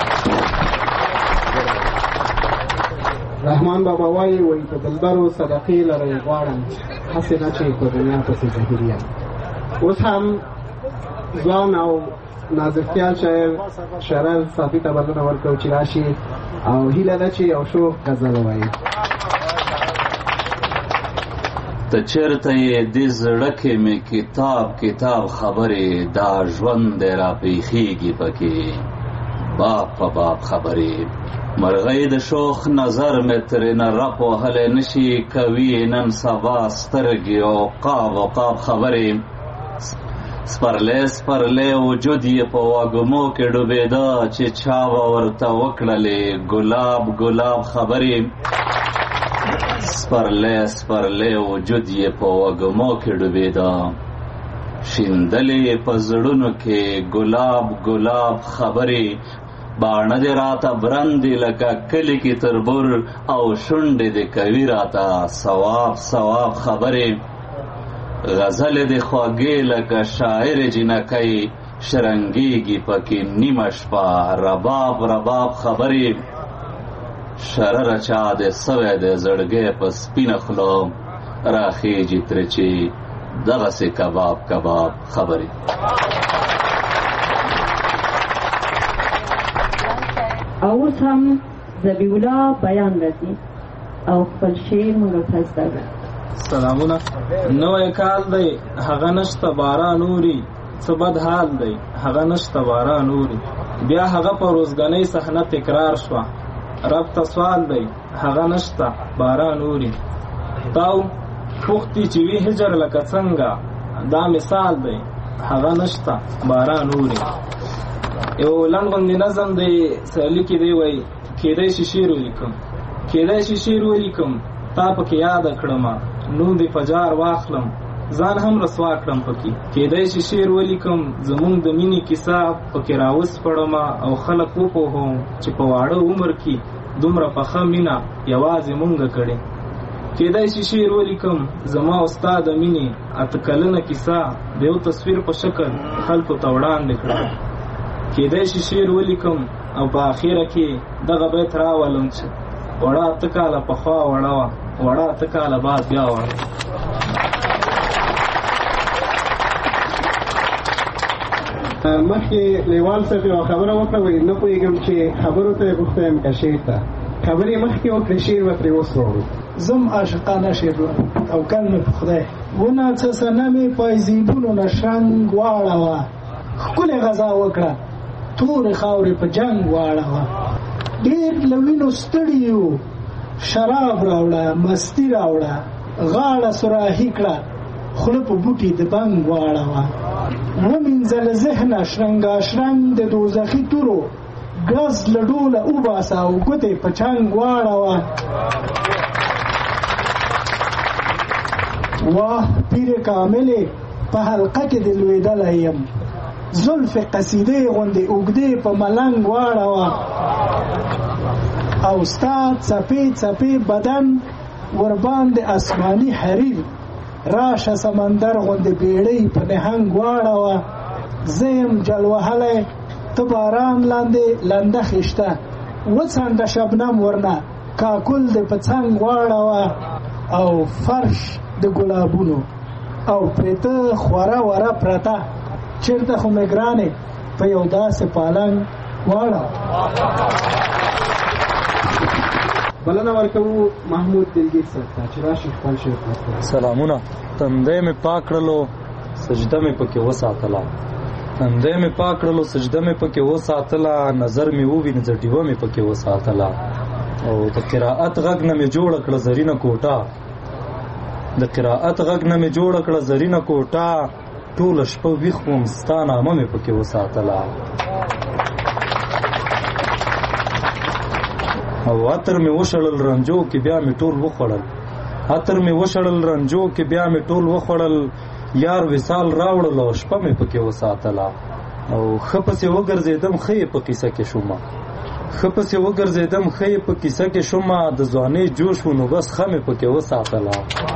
رحمان بابا وایي وایي په دلبرو صدقې لرئ غواړم، هسې نه چې په دنیا پسې ظاهر یم. اوس هم ځوان او نازکخیال شاعر شرل صافي ته بلنه ورکوو چې راشي او هیله ده چې یو شوق غزل ووایي. ته چېرته یې دې زړه کې مې کتاب کتاب خبرې، دا ژوند دی راپېښېږي پکې باب په باب خبرې. مرغۍ د شوخ نظر مې ترېنه رپ وهلی نشي، کوي نن سبا سترګې او قاب و قاب خبرې. سپرلی سپرلی وجود یې په واګمو کې ډوبېده، چې چا به ورته وکړلې ګلاب ګلاب خبرې. سپرلی سپرلی وجود یې په وږمو کې ډوبېده، شیندلې په زړونو کې ګلاب ګلاب خبرې. باڼه دې راته برندې لکه کلي کې تربور، او شونډې دې کوي راته ثواب ثواب خبرې. غزلې دې خوږې لکه شاعر جنکۍ، شرنګېږي پکې نیمه شپه رباب رباب خبرې. شرره چا دې سوی دی زړګی په سپینه خوله، راخېږي ترې چې دغسې کباب کباب خبرې. او اوس هم ذبیح الله بیان راځي او خپل شعر موږ تاسو ته. سلامونه. نوی کال دی هغه نشته باران اوري، څه بد حال دی هغه نشته باران اوري. بیا هغه په روزګنۍ صحنه تکرار شوه، رب ته سوال دی هغه نشته باران اوري. تاو پوښتي چې وي هجر لکه څنګه، دا مثال دی هغه نشته باران اوري. یو لنډ غوندې نظم دی سهلي کې دی وایي کېدی شي شعر ولیکم، کېدی شي شعر ولیکم، تا پکې یاده کړمه نوم دې په جار واخلم، ځان هم رسوا کړم پکې. کېدی شي شعر ولیکم زمونږ د مینې کیسه پکې راوسپړمه، او خلک وپوهوم چې په واړه عمر کې دومره پخه مینه یوازې مونږ کړې. کېدی شي شعر ولیکم زما او ستا د مینې اته کلنه کیسه د یو تصویر په شکل خلکو ته وړاندې کړم. کېدی شي شعر ولیکم او په اخره کې دغه بیت راولم چې وړه اته کاله پخوا وړه وه، وړه اته کاله بعد بیا وړه. مخکې لیوال صاحب یوه خبره وکړه، وایي نه پوهېږم چې خبرو ته یې غوښته یم که شعر ته. خبرې مخکې وکړې شعر به ترې اوس واورو. زم عاشقانه شعر توکل مې په خدای. ونه څه صنمې پایزیبونو نه شرنګ واړوه، ښکلې غذا وکړه، تورې خاورې په جنگ واړوه. ډېر له وینو ستړي یو، شراب راوړه، مستی راوړه، غاړه سراحي کړه، خوله په بوټي د بنګ واړوه. ومینځه له ذهنه شرنګاشرنګ د دوزخي تورو، ګز له ډوله وباسه او ګوتې په چنګ واړوه. واه پیر کاملې په حلقه کې د لوېدلی یم، زلف قصیدې غوندې اوږدې په ملنګ واړوه. او ستا څپې څپې بدن ورباندې اسماني حریر، راشه سمندر غوندې بیړۍ په نهنګ واړوه. زه یم جل وهلی ته باران لاندې لنده خیشته، وڅنډه شبنم ورنه کاکل دې په څنګ واړوه. او فرش د ګلابونو او پرته خوره وره پرته، چېرته خو مې ګرانې په یو داسې پالنګ واړوه. بلنه ورکوو محمود دلګیر صاحب ته چې راشي خپل شعر وکړي. سلامونه. تندی مې پاک کړلو سجده مې پکې وساتله، تندی مې پاک کړلو سجده مې پکې وساتله، نظر مې ووینځ ډیوه مې پکې وساتله. او د قرائت غږ نه مې جوړه کړه زرینه کوټه، د قرائت غږ نه مې جوړه کړه زرینه کوټه، ټوله شپه ویښ وم ستا نامه مې پکې وساتله. او عطر مې وشړل رنجو کې بیا مې ټول وخوړل، عطر مې وشړل رنجو کې بیا مې ټول وخوړل، یار وصال راوړل او شپه مې پکې وساتله. او ښه پسې وګرځېدم ښه یې په قیسه کې شومه، ښه پسې وګرځېدم ښه یې په کیسه کې شومه، د ځوانۍ جوش و نو بس ښه مې پکې وساتله.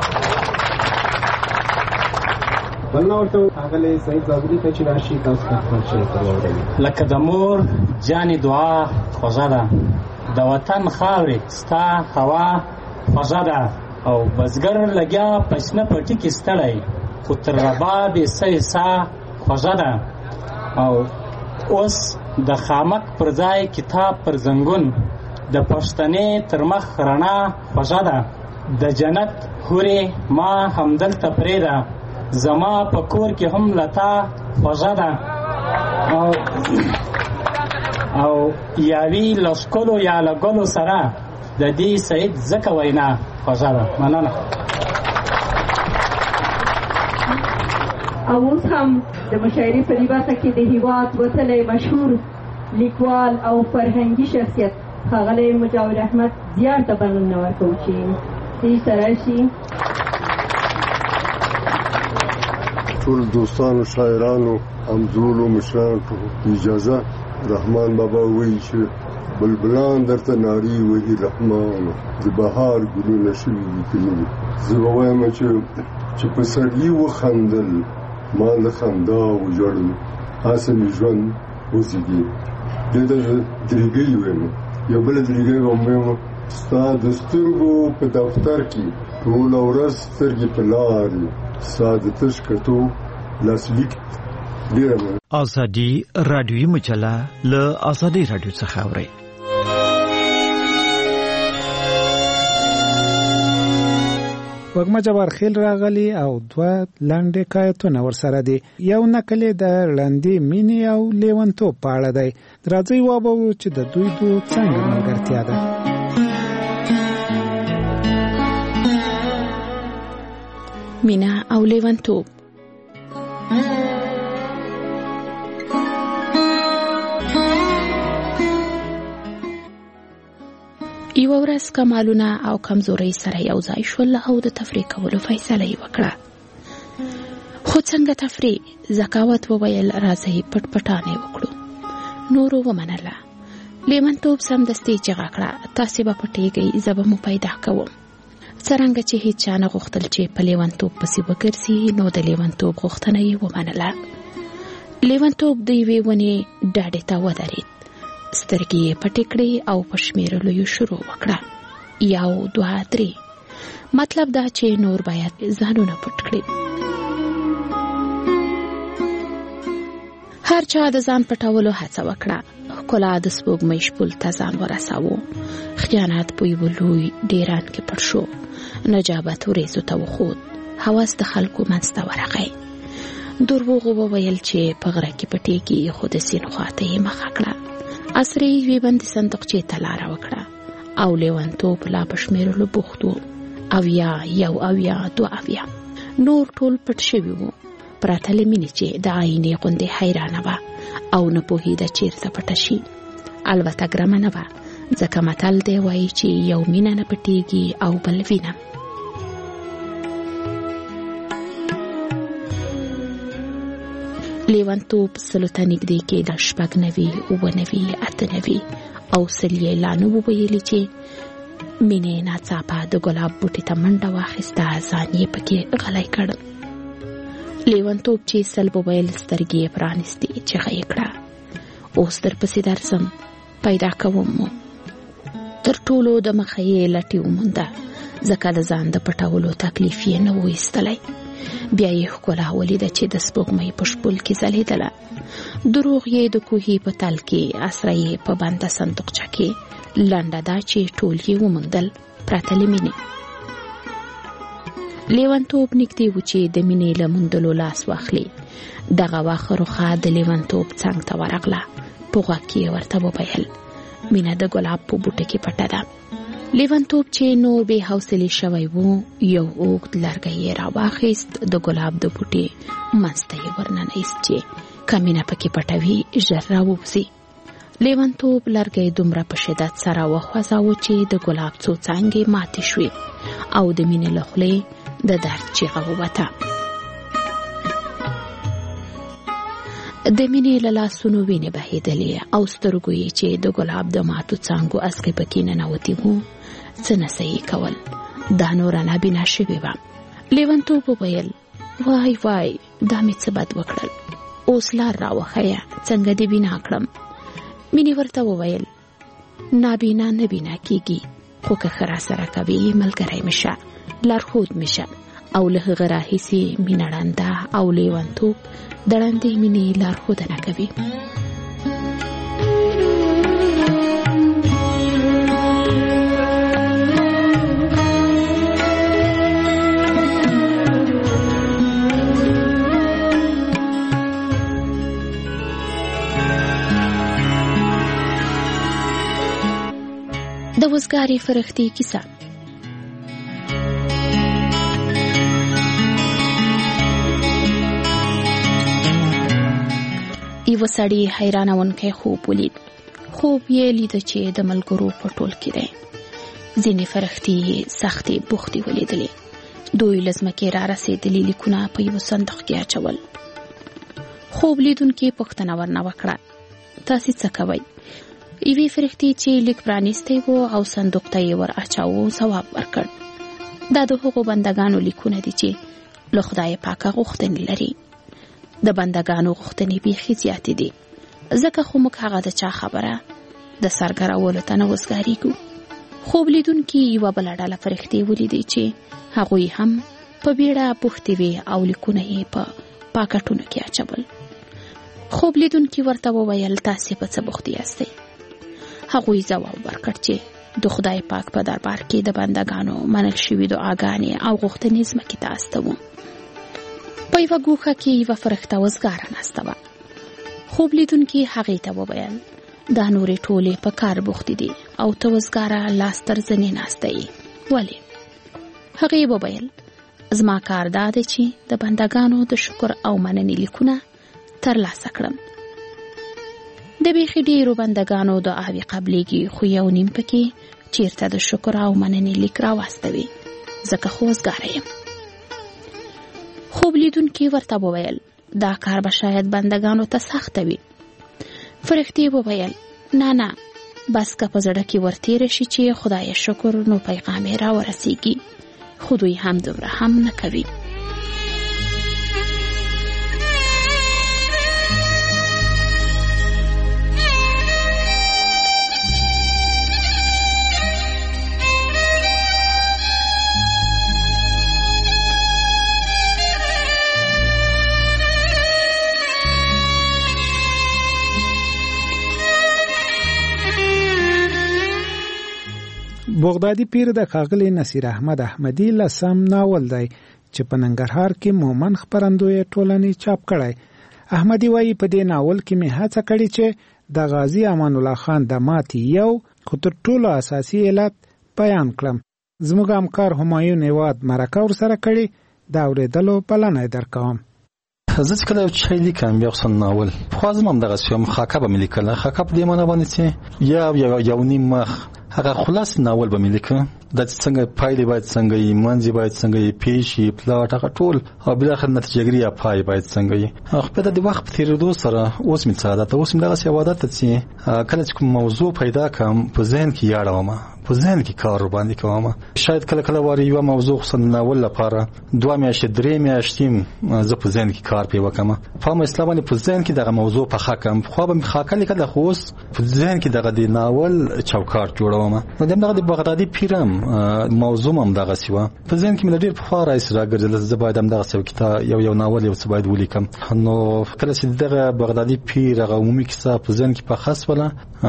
بلنه ورته ښاغلی سعید زابلي ته چې راشي تاسو ته خپل شعر واوروي. لکه د مور جانې دعا خوږه ده، د وطن خاورې ستا هوا خوږه ده، او بزګر لګیا په شنه پټي کې ستړی، خو تر رباب یې سه سا خوږه ده. او اوس د خامک پر ځای کتاب پر زنګون، د پښتنې تر مخ رڼا خوږه ده، د جنت هورې ما همدلته پرېږده، زما په کور کې هم لتا خوږه ده. او او یاوی لسکلو یا لګلو سره د دې سعید ځکه وینا خوږه ده. مننه. او اوس هم د مشاعرې په دې برخه کې د هېواد وتلی مشهور لیکوال او فرهنګي شخصیت ښاغلی مجاور احمد زیار ته بلنه ورکوو چې دې ته راشي. ټول دوستانو شاعرانو همزولو مشرانو ته اجازه، رحمان بابا وایي چې بلبلان درته نارې وهي رحمانه، د بهار ګلونه شوي لیکلي. زه به وایم چې چې په سړي وخندل ما له خندا وژړل، هسې مې ژوند وزېږي. دې ته درېږۍ ویم، یو بله درېږۍ به م ویم ستا د سترګو په دفتر کې ټوله ورځ سترګې په لارې، ستا د تش کتو لاسلیک. ډېره ازادي راډیویي مجله له ازادي راډیو څخه اورئ. وګما جبار خیل راغلی او دوه لاندې کایتونه ورسره دي. یو نقل د لاندې مینې او لیونتوب په اړه دی. راځي وابو چې د دوی دوه څنګه ملګرتیا ده. مینا او لیونتوب. یو ورځ کمالونه او کمزوري سره یو ځای شول او د تفریح کولو فیصله یې وکړه. خو څنګه تفریح؟ زکاوت وویل راځئ پټ پټانې وکړو. نورو ومنله. لیونتوب سمدستي چیغه کړه تاسې به پټېږئ، زه به مو پیدا کوم. څرنګه چې هیڅ چا نه غوښتل چې په لیونتوب پسې وګرځي، نو د لیونتوب غوښتنه یې ومنله. لیونتوب د یوې ونې ډاډې ته ودرېد، سترګې یې پټې کړې او په شمېرلو یې شروع وکړه. یو دوه درې. مطلب دا چې نور باید ځانونه پټ کړي. هر چا د ځان پټولو هڅه وکړه. ښکلا د سپوږمۍ شپول ته ځان ورساوه. خیانت په یوه لوی ډیران کې پټ شو. نجابت وریځو ته وخوت. هوس د خلکو منځ ته ورغی. دروغ وویل چې په غره کې پټېږي، خو د سیند خواته یې مخه کړه. عصري یوې بندي صندوقچې ته لاره وکړه او لیونتوب لا په شمېرلو بوخت و. اویا، یو اویا، دوه اویا. نور ټول پټ شوي وو. پرته له مینې چې د آینې غوندې حیرانه وه او نه پوهېده چېرته پټه شي. البته ګرمه نه وه، ځکه متل دی وایي چې یو مینه نه پټېږي او بل وینه. لیونتوب سلو ته نږدې کېده، شپږ نوي، اووه نوي، اته نوي او سل یې لا نه وویلې چې مینې ناڅاپه د ګلاب بوټي ته منډه واخیسته، ځان یې پکې غلی کړ. لیونتوب چې سل وویل سترګې یې پرانیستې، چیغه یې کړه اوس درپسې درځم، پیدا کوم مو. تر ټولو د مخه یې لټې ومونده، ځکه د ځان د پټولو تکلیف یې نه و ایستلی. بیا یې ښکلا ولیده چې د سپوږمۍ په شپول کې ځلېدله. دروغ یې د کوهي په تل کې، اسره یې په بنده صندوقچه کې. لنډه دا چې ټول یې وموندل پرته له مینې. لیونتوب نږدې و چې د مینې له موندلو لاس واخلي. دغه وخت رخه د لیونتوب څنګ ته ورغله. په غوږ کې یې ورته وویل مینه د ګلاب په بوټه کې پټه ده. لیونتوب چې نور بې حوصلې شوی و، یو اوږد لرګی یې راواخیست، د ګلاب د بوټې منځ ته یې ورننیست چې که مینه پکې پټه وي ژر راووځي. لیونتوب لرګی دومره په شدت سره وخوځاوه چې د ګلاب څو څانګې ماتې شوې او د مینې له خولې د درد چیغه ووته. د مینې له لاسونو وینې بهېدلې او سترګو یې چې د ګلاب د ماتو څانګو اسکې پکې ننوتې وو څه نسه یې کول. دا نوره نابینا شوې وه. لیونتوب وویل وای وای دا مې څه بد وکړل، اوس لار راوښیه څنګه دې بینا کړم. مینې ورته وویل نابینا نه بینا کېږي، خو که ښه راسره کوې ملګری مې شه، لارښود مې شه. او له هغه راهیسې مینه ړنده او لیونتوب د ړندې مینې لارښودنه کوي. د وزګارې فرښتې کیسه. یو سړی حیرانونکی خوب ولید. خوب یې لیده چې د ملګرو په ټول کې دی. ځینې فرښتې یې سختې بوختې ولیدلې. دوی له ځمکې را رسېدلي لیکونه په یو صندوق کې اچول. خوب لیدونکي پوښتنه ورنه وکړه تاسې څه کوئ؟ یوې فرښتې چې لیک پرانیستی و او صندوق ته یې ور اچاوه ځواب ورکړ دا د هغو بندګانو لیکونه دي چې له خدای پاکه غوښتنې لري. د بندګانو غوښتنې بیخي زیاتې دي، ځکه خو موږ هغه د چا خبره د سرګرولو ته نه وزګارېږو. خوب لیدونکي یوه بله ډله فرښتې ولیدې چې هغوی هم په بیړه بوختې وې او لیکونه یې په پاکټونو کې اچول. خوب لیدونکي ورته وویل تاسې په څه بوخت یاستئ؟ هغوی ځواب ورکړ چې د خدای پاک په دربار کې د بندګانو منل شوي دعاګانې او غوښتنې ځمکې ته استوو. په یوه ګوښه کې یوه فرښته وزګاره ناسته وه. خوب لیدونکي هغې ته وویل دا نورې ټولې په کار بوختې دي او ته وزګاره لاس تر زنې ناسته یې، ولې؟ هغې وویل زما کار دا دی چې د بندګانو د شکر او مننې لیکونه ترلاسه کړم. د بیخي ډېرو بندګانو دعاوې قبلېږي، خو یو نیم پکې چیرته د شکر او مننې لیک راواستوي، ځکه خو وزګاره یم. خوب لیدونکي ورته وویل دا کار به شاید بندګانو ته سخته وي. فرښتې وویل نه نه، بس که په زړه کې ورتېره شي چې خدای شکر نو پیغام یې راورسېږي، خو دوی هم دومره هم نه کوي. بغدادي پیر د ښاغلي نصیر احمد احمدي لسم ناول دی چې په ننګرهار کې مومن خپرندوی ټولنې چاپ کړی. احمدي وایي په دې ناول کې مې هڅه کړې چې د غازی امان الله خان د ماتې یو خو تر ټولو اساسي علت بیان کړم. زموږ همکار همایون هیواد مرکه ورسره کړې، د اورېدلو بلنه یې درکوم. زه چې کله یو شی لیکم بیا خصوصا ناول خو زما هم دغسې یم، خاکه به مې لیکله. خاکه په دې معنی باندې چې یا یو نیم مخ هغه خلاص ناول به مې لیکه، دا چې څنګه پایلې باید څنګه یي، منځ باید څنګه یي، پیش یي، پلاټ هغه ټول، او بالاخره نتیجهګري یا پای باید څنګه یي. خو بیا د وخت په تېرېدو سره اوس مې څه عادت اوس مې دغسې یو عادت ده چې کله چې کوم موضوع پیدا کړم په ذهن کې یې اړومه، په ذهن کې کار ورباندې کوم. شاید کله کله واري یوه موضوع خصوصا ناول لپاره دوه میاشتې درې میاشتې زه په ذهن کې کار پرې وکړم، په هم اصطلاح باندې په ذهن کې دغه موضوع پخه کړم. پخوا به مې خاکه لیکله، خو اوس په ذهن کې دغه د ناول چوکاټ جوړوم. نو همدغه د بغدادي پیرم موضوع هم دغسې وه، په ذهن کې مې له ډېر پخوا راهیسې راګرځېدله زه باید همدغسې یو کتاب یو یو ناول یو څه باید ولیکم. نو کله چې دغه بغدادي پیر هغه عمومي کیسه په ذهن کې پخه شوله،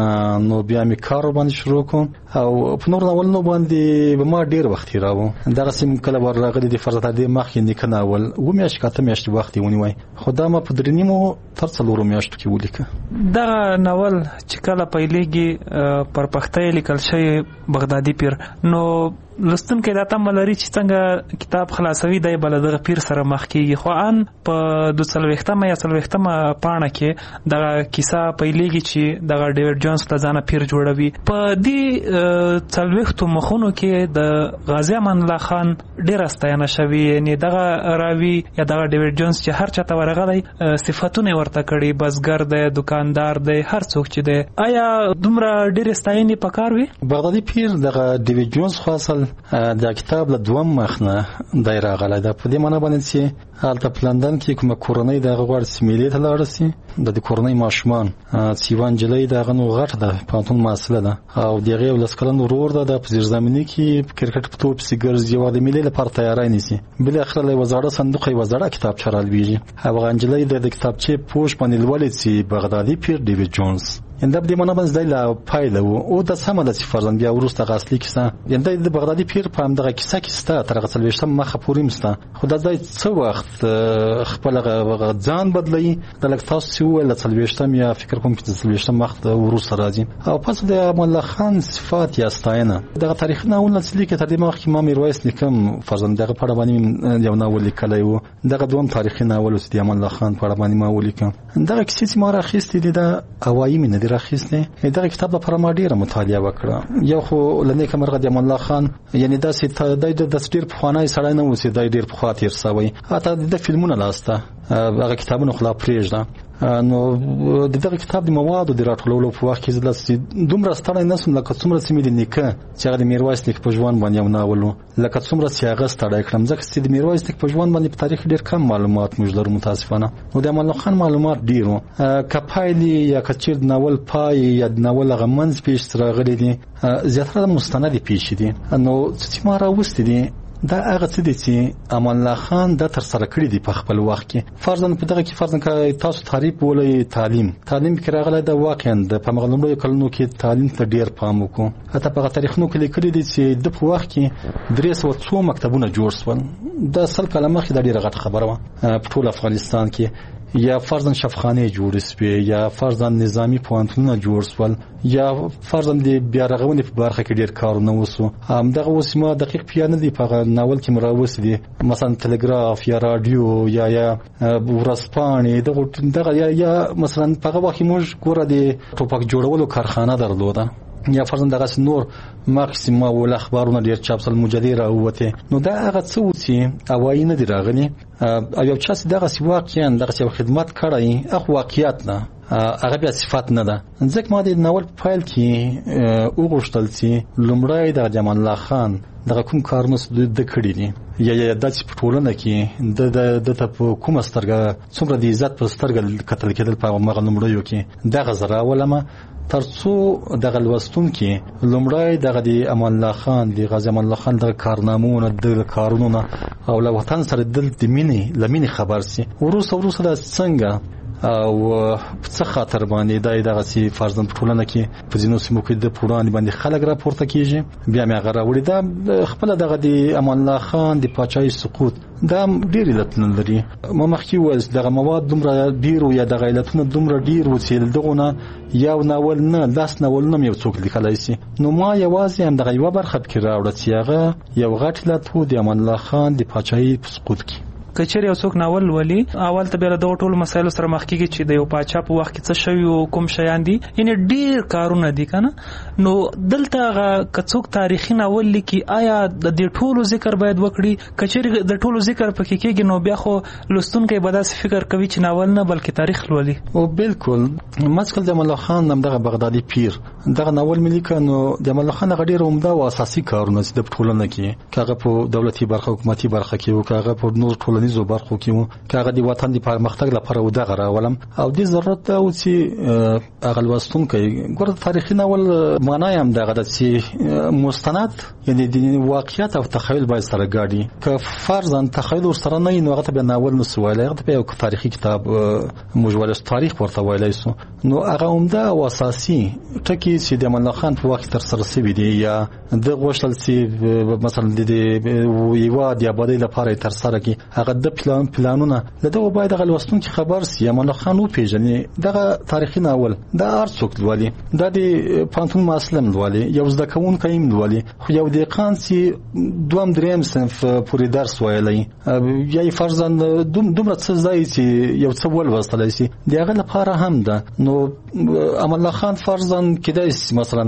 نو بیا مې کار ورباندې شروع کړم او په نور ناولونو باندې به ما ډېر وخت تېراوه. دغسې کله ور راغلي د فرض دې مخکې نیکه ناول اووه میاشتې که اته میاشتې وخت یې ونیوی، خو دا ما په درې نیمو تر څلورو میاشتو کې ولیکه. دغه ناول چې کله پیلېږي پر پښتو یې لیکل شوی بغدادي پیر، نو لوستونکی دا تمه لري چې څنګه کتاب خلاصوي دی به له دغه پیر سره مخ کېږي، خو ان په دوه څلوېښتمه یا څلوېښتمه پاڼه کې دغه کیسه پیلېږي چې دغه ډیوډ جونز له ځانه پیر جوړوي. په دې څلوېښتو مخونو کې د غازي امان الله خان ډېره ستاینه شوې، یعنې دغه راوي یا دغه ډیوډ جونز چې هر چاته ورغلی صفتونه یې ورته کړي، بزګر دی، دکاندار دی، هر څوک چې دی. آیا دومره ډېرې ستاینې پکار وي؟ بغدادي پیر دغه ډیوډ جونز خو اصل دا کتاب له دوم مخ نه دی راغلی ده، په دې معنی باندې چې هلته په لندن کې کومه کورنۍ د هغه غواړي چې میلې ته لاړه شي، د دې کورنۍ ماشومان چې یوه نجلۍ د هغه نو غټه ده، پوهنتون محصله ده، او د هغې یو لس کلن ورور ده، د په زیرزمیني کې په کرکټ په توپ پسې ګرځي او د میلې لپاره تیاری نیسي. بالاخره له یوه زاړه صندوق یوه زړه کتابچه رالوېږي، هغه نجلۍ د د کتابچې پوښ باندې لولي چې بغدادي پیر ډیوډ جونز. انده په دې معنی باندې دی لا پایله و او د سمه د فرزند بیا وروسته هغه اصلي کیسه انده د بغدادي پیر په همدغه کیسه کې سته تر هغه څلوېښتم مخه پورې هم سته، خو دا ځای څه وخت خپل هغه ځان بدلوي د لږ تاسو چې وویل د څلوېښتم یا فکر کوم چې د څلوېښتم وخت وروسته راځي. او پس د امان الله خان صفات یا ستاینه دغه تاریخي ناولونه چې لیکي تر دې مخکې ما میرویس نیکم فرزند دغه په اړه باندې یو ناول لیکلی و، دغه دوم تاریخي ناول چې د امان الله خان په اړه باندې ما ولیکم. دغه کیسې چې ما راخیستې دي د هوایي مې نه دي راخیستې، دغه کتاب لپاره ما ډېره مطالعه وکړه. یو خو له نیکه مرغه د امان الله خان یعنې داسې دی داسې ډېر پخوانی سړی نه و چې دی ډېر پخوا تېر سوی، حتی د فلمونه لاسته هغه کتابونه خو لا پرېږده. نو د دغه کتاب د موادو د راټولولو په وخت کې زه داسې دومره ستړی نه سوم لکه څومره چې مې د نیکه چې هغه د میرویس نیکه په ژوند باندې یو ناول و، لکه څومره چې هغه ستړی کړم، ځکه چې د میرویس نیکه په ژوند باندې په تاریخ ډېر کم معلومات موږ لرو متاسفانه. نو د امان الله خان معلومات ډېر وو، که پایلې یا که چېرې د ناول پای یا د ناول هغه منځ پېښې راغلي دي زیاتره مستندې پېښې دي. نو څه چې ما راوستي دي دا هغه څه دي چې امان الله خان دا ترسره کړي دي په خپل وخت کې. فرضاً په دغه کې فرضاً که تاسو تعریف ولئ تعلیم تعلیم کې راغلی دا واقعاً د په هغه لومړیو کلونو کې تعلیم ته ډېر پام وکړو. حتی په هغه تاریخونو کې لیکلي دي چې د په وخت کې درې سوه څو مکتبونه جوړ شول، دا سل کاله مخکې دا ډېره غټه خبره وه په ټول افغانستان کې. یا فرضاً شفخانې جوړې سوې، یا فرضاً نظامي پوهنتونونه جوړ شول، یا فرضاً د بیا رغونې په برخه کې ډېر کارونه وسو. همدغه اوس ما دقیق پیا نه دي په هغه ناول کې مې راوستي دي، مثلا تلګراف یا راډیو یا یا ورځپاڼې دغه یا یا مثلا په هغه وخت کې موږ ګوره د ټوپک جوړولو کارخانه درلوده، یا فرضاً دغسې نور ماکسیما ول اخبارونه ډېر چاپ شول، مجلې راووتې. نو دا هغه څه و چې هوایي نه دي راغلي، او یو چا چې دغسې واقعاً دغسې یو خدمت کړی هغه واقعیت نه، هغه بیا صفت نه ده. ځکه ما د ناول په پیل کې وغوښتل چې لومړی د امان الله خان دغه کوم کارونه د کړي دي یا یا داسې په ټولنه کې د د ته په کومه سترګه څومره د عزت په سترګه کتل کېدل په هغه لومړیو کې دغه زه راولمه، تر څو دغه لوستونکي لومړی دغه د امان الله خان د غازي امان الله خان دغه کارنامونه د کارونو او له وطن سره د مینې له مینې خبر سي. وروسته وروسته دا څنګه او څه خاطر باندې دا دغه سي فرضاً په ټولنه کې په ځینو سیمو کې د پوران باندې خلک راپورته کیږي بیا مې هغه راوړي دا خپل دغه د امان الله خان د پاچاهي سقوط دا ډیر علتونه لري. ما مخکې وایي دغه مواد دومره ډیر او یا دغه علتونه دومره ډیر و چې دغه نه یو ناول نه لاس ناول نه یو څوک لیکلای شي. نو ما یوازې هم دغه یو برخه کې راوړل چې هغه یو غټ علت و د امان الله خان د پاچاهي سقوط کې. کچېر یو څوک ناول ولي اول ته بیا د ټول مسایلو سره مخ کیږي چې د یو پاچا په وخت کې څه شوی او کوم شیان دي یعنی ډیر کارونه دي کنه. نو دلته کڅوک تاریخي ناول لیکي آیا د دې ټولو ذکر باید وکړي؟ کچېر د ټولو ذکر پکې کېږي نو بیا خو لوستونکي به داسې فکر کوي چې ناول نه بلکې تاریخ لولي. او بالکل مسکل د امان الله خان نمدغه بغدادي پیر دغه ناول ملي کنو د امان الله خان غډیر عمده او اساسي کارونه د ټولنه کې کاغه په دولتي برخه حکومتي برخه کې او کاغه په نور ټولنه زو برخو کې کاغه د وطن د پرمختګ لپاره و دغه راولم او د ضرورت دا و چې اغل واستون کوي ګور تاریخي ناول معنی هم دغه د چې مستند یعنی د واقعیت او تخیل باید سره ګاډي که فرضاً تخیل سره نه نو هغه به ناول نسواله هغه به یو تاریخي کتاب مجوز تاریخ ورته ویلای سو. نو هغه عمده او اساسي ټکی چې د امان الله خان په وخت تر سره سوي دي یا د غوښتل چې مثلا د یو د آبادی لپاره تر سره کی هغه د پلان پلانونه دغه باید غل وستون چې خبر سي امان الله خان او پیژنې دغه تاریخي ناول دا ارڅوک لولي دا د پانتون مسلم لولي یو ځد کون کایم لولي خو یو دقیقاً سي دوم دریم صنف پوری درس وایلی یا فرضاً دومره څه ځای چې یو څه ول وصلای سي دغه لپاره هم ده. نو امان الله خان فرضاً کېدای سي مثلا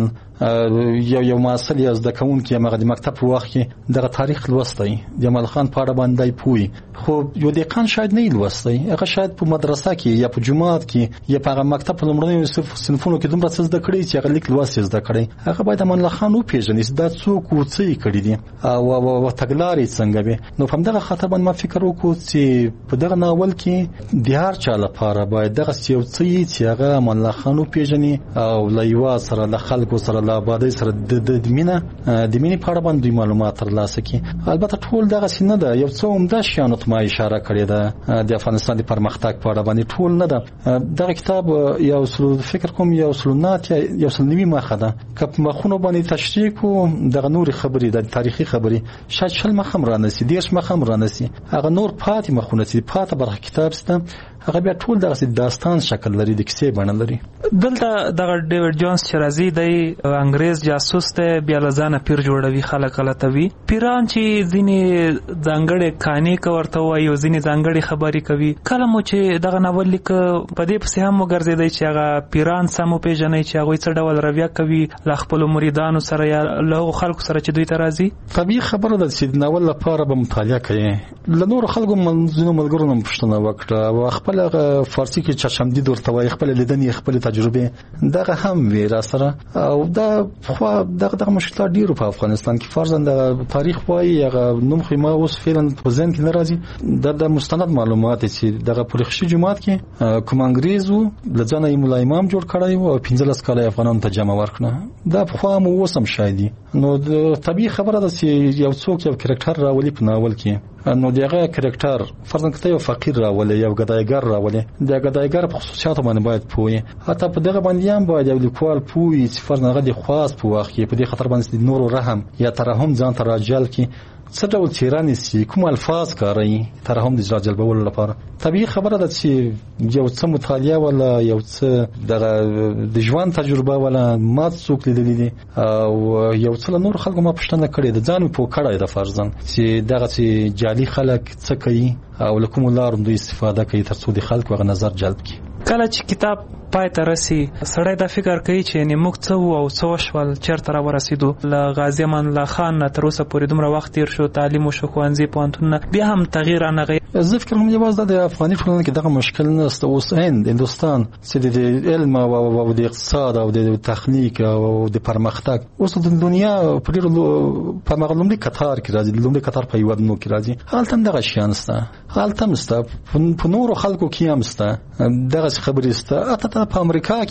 یو یو مسله از د کون کې مغه د مکتب په وخت کې دغه تاریخ لوستای د امان خان په اړه باندې پوي خو یو دقیقاً شاید نه لوستای هغه شاید په مدرسه کې یا په جماعت کې یا په مکتب په لومړنیو صنفونو کې دومره څه زده کړی چې هغه لیک لوست زده کړی هغه باید امان الله خان او پیژنې دا څوک و څه کړی دي او او تګلارې څنګه به. نو په دغه خاطر باندې ما فکر وکړ چې په دغه ناول کې د هر چا لپاره باید دغه یو څه چې هغه امان الله خان او پیژنې او لایوا سره له خلکو سره لا آبادی سره د مینه د مینې په اړه باندې معلومات ترلاسه کړي. البته ټول دغه څه نه ده یو څه عمده شیانو ته ما اشاره کړې ده د افغانستان د پرمختګ په اړه باندې ټول نه ده. دغه کتاب یو اصول فکر کوم یو اصولنات یو سلنوي مخه ده کپ مخونو باندې تشریح کوم دغه نور خبرې د تاریخي خبرې شاید شل مخم را نسی دیش مخم را نسی هغه نور پاتې مخونه چې پاته برخه کتاب سته هغه بیا ټول دغه داستان شکل لري د کیسې بڼه لري. دلته دغه ډیوډ جونز چې راځي د انګريز جاسوس ته بیا لزانه پیر جوړوي خلک غلطوي پیران چې ځینې ځانګړې کہانی کوي وایي او ځینې ځانګړې خبرې کوي. کله مو چې دغه ناول لیک په دې پسې هم وګرځیدي چې هغه پیران سمو پیژنې چې هغه څه ډول رویه کوي له خپل مریدانو سره یا له خلکو سره چې دوی ته راځي. طبيعي خبره ده چې ناول لپاره به مطالعه کوي له نور خلکو منځونو ملګرو نه پوښتنه وکړه او خپل فارسی کې چشمدید ورته وایي خپل لیدنې خپل تجربه دغه هم وی را سره او دا خو دغه دغه مشکلات ډیرو په افغانستان کې فرضاً د تاریخ وایي هغه نوم خو ما اوس فعلا په ذهن کې ناراضي د مستند معلومات چې دغه پرخشي جماعت کې کوم انګريزو لځنه مولا امام جوړ کړی او پنځلس کاله افغانانو ته جمع ورکړه دا خو هم اوس هم شایدي. نو د طبيعي خبره ده چې یو څوک یو کریکټر راولي په ناول کې نو دغه کریکټر فرضاً کته یو فقیر راولي یو غدایګر راولي د غدایګر په خصوصیات باندې باید پوي حتی په دغه باندې هم باید یو لیکوال پوي چې فرضاً هغه د خاص په وخت کې په دې خطر باندې نور رحم یا ترحم ځان ته راجل کې څه ډول چیرانی سي کوم الفاظ کاروي ترحم د راجل بول لپاره. طبيعي خبره ده چې یو څه مطالعه ولا یو څه دغه د ژوند تجربه ولا ما څوک لیدلی دي او یو څه نور خلکو ما پښتنه کړې ده ځان په کړه ده فرضاً چې دغه چې جالي خلک څه کوي او لکوم لارم دوی استفاده کوي ترڅو د خلکو غو نظر جلب کړي. کله چې کتاب پای ته رسي سړی دا فکر کوي چې نه موږ څه او څه وشول چیرته را ورسېدو له غازی امان الله خان تر اوسه پورې دومره وخت تیر شو تعلیم او ښوونځي پوهنتونونه بیا هم تغییر نه غي. زه فکر کوم یوازې د افغاني ټولنې کې دغه مشکل نشته اوس هند هندستان چې د علم او د اقتصاد او د تخنیک او د پرمختګ اوس د دنیا په ډیرو په مغلومي قطار کې راځي لومړی قطار په یو ودنو کې راځي حالت هم دغه شیان سته حالت هم سته په نورو خلکو کې هم سته دغه خبرې سته اته په امریکا کې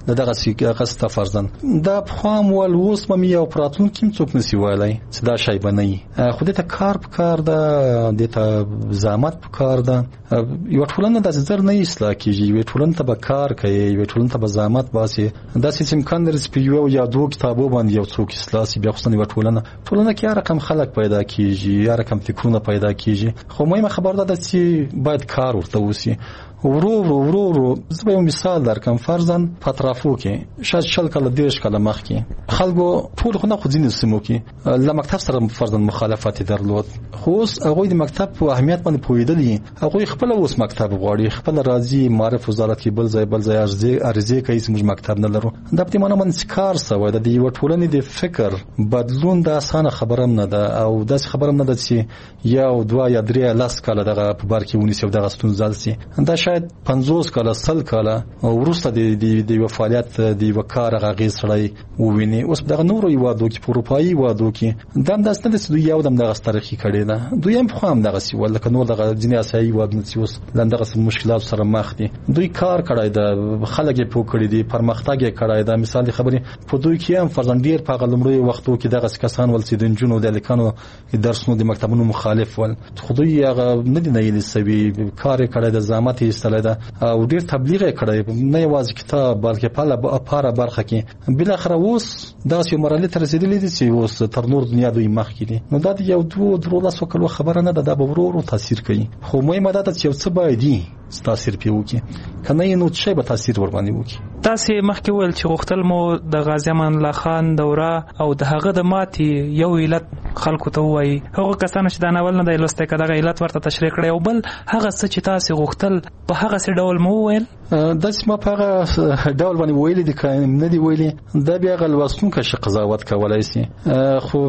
د دغه سیګه فرزن دا خام ول اوس مې یو پراتون کیم څوک نسی وایي چې دا شی بنئ خو دې ته کار په کار ده دې ته زحمت په کار ده یو ټولنه د زر نه اصلاح کیږي یو ټولنه ته به کار کوي یو ټولنه ته به زحمت باسي دا چې امکان لري چې یو یا دوه کتابو باندې یو څوک اصلاح سي بیا خو نه یو ټولنه ټولنه کې هر رقم خلک پیدا کیږي هر رقم فکرونه پیدا کیږي خو مهمه خبر ده چې باید کار ورته وسی ورو ورو ورو ورو زه یو مثال درکم فرضاً پاترافو کې شاید شل کله دیش کله مخ کې خلکو ټول خو نه خو ځینې سیمو کې له مکتب سره فرضاً مخالفت درلود خو اوس هغه د مکتب په اهمیت باندې پوهیدلی هغه خپل اوس مکتب غواړي خپل راځي معرف وزارت کې بل ځای بل ځای ارزي ارزي کوي چې موږ مکتب نه لرو د په معنی باندې کار سوی د یو ټولنې د فکر بدلون د اسانه خبره نه ده او د خبره نه ده چې یو دوه یا درې لاس کاله دغه په بار کې ونیسي دغه ستونزه سي دا شاید پنځوس کاله سل کاله ورسته د د د فعالیت د وکړه غږی سړی وویني اوس دغه نورو یوادو کې اروپایي وادو کې دم داسته د دوی یو دم دغه تاریخي کړي ده دوی هم خو هم دغه سی ولکه نور دغه ځینې اساسي وادو چې اوس لندغه مشکلات سره مخ دي دوی کار کړای ده خلک په کړی دي پرمختګ کړای ده مثال خبرې په دوی کې هم فرزندیر په غلمړي وختو کې دغه کسان ول چې د جنونو د لیکانو درسونو د مکتبونو مخالف ول خو دوی هغه نه دي نه سوي کار کړای ده زحمت یې استل ده او ډیر تبلیغ کړی نه یوازې کتاب بلکې په لاره برخه کې بل اخر اوس دا یو مرحله تر رسیدلې دي چې اوس تر نور دنیا دوی مخ کې دي نو دا یو دوه درو لاسو کلو خبره نه ده دا به ورو ورو تاثیر کوي خو مهمه ده چې یو څه باید تاثیر پیوکي کنه یې نو څه به تاثیر ور باندې وکي تاسو مخکې ول چې غختل مو د غازی امان الله خان دوره او د هغه د ماتي یو علت خلکو ته وایي هغه کسان چې دا ناول نه د لسته کده علت ورته تشریح کړي او بل هغه څه چې تاسو غختل په هغه څه ډول مو ویل د سیمه په هغه ډول باندې ویل دي کایم نه دی ویلي دا بیا غل واسون کا شق قضاوت کولای شي خو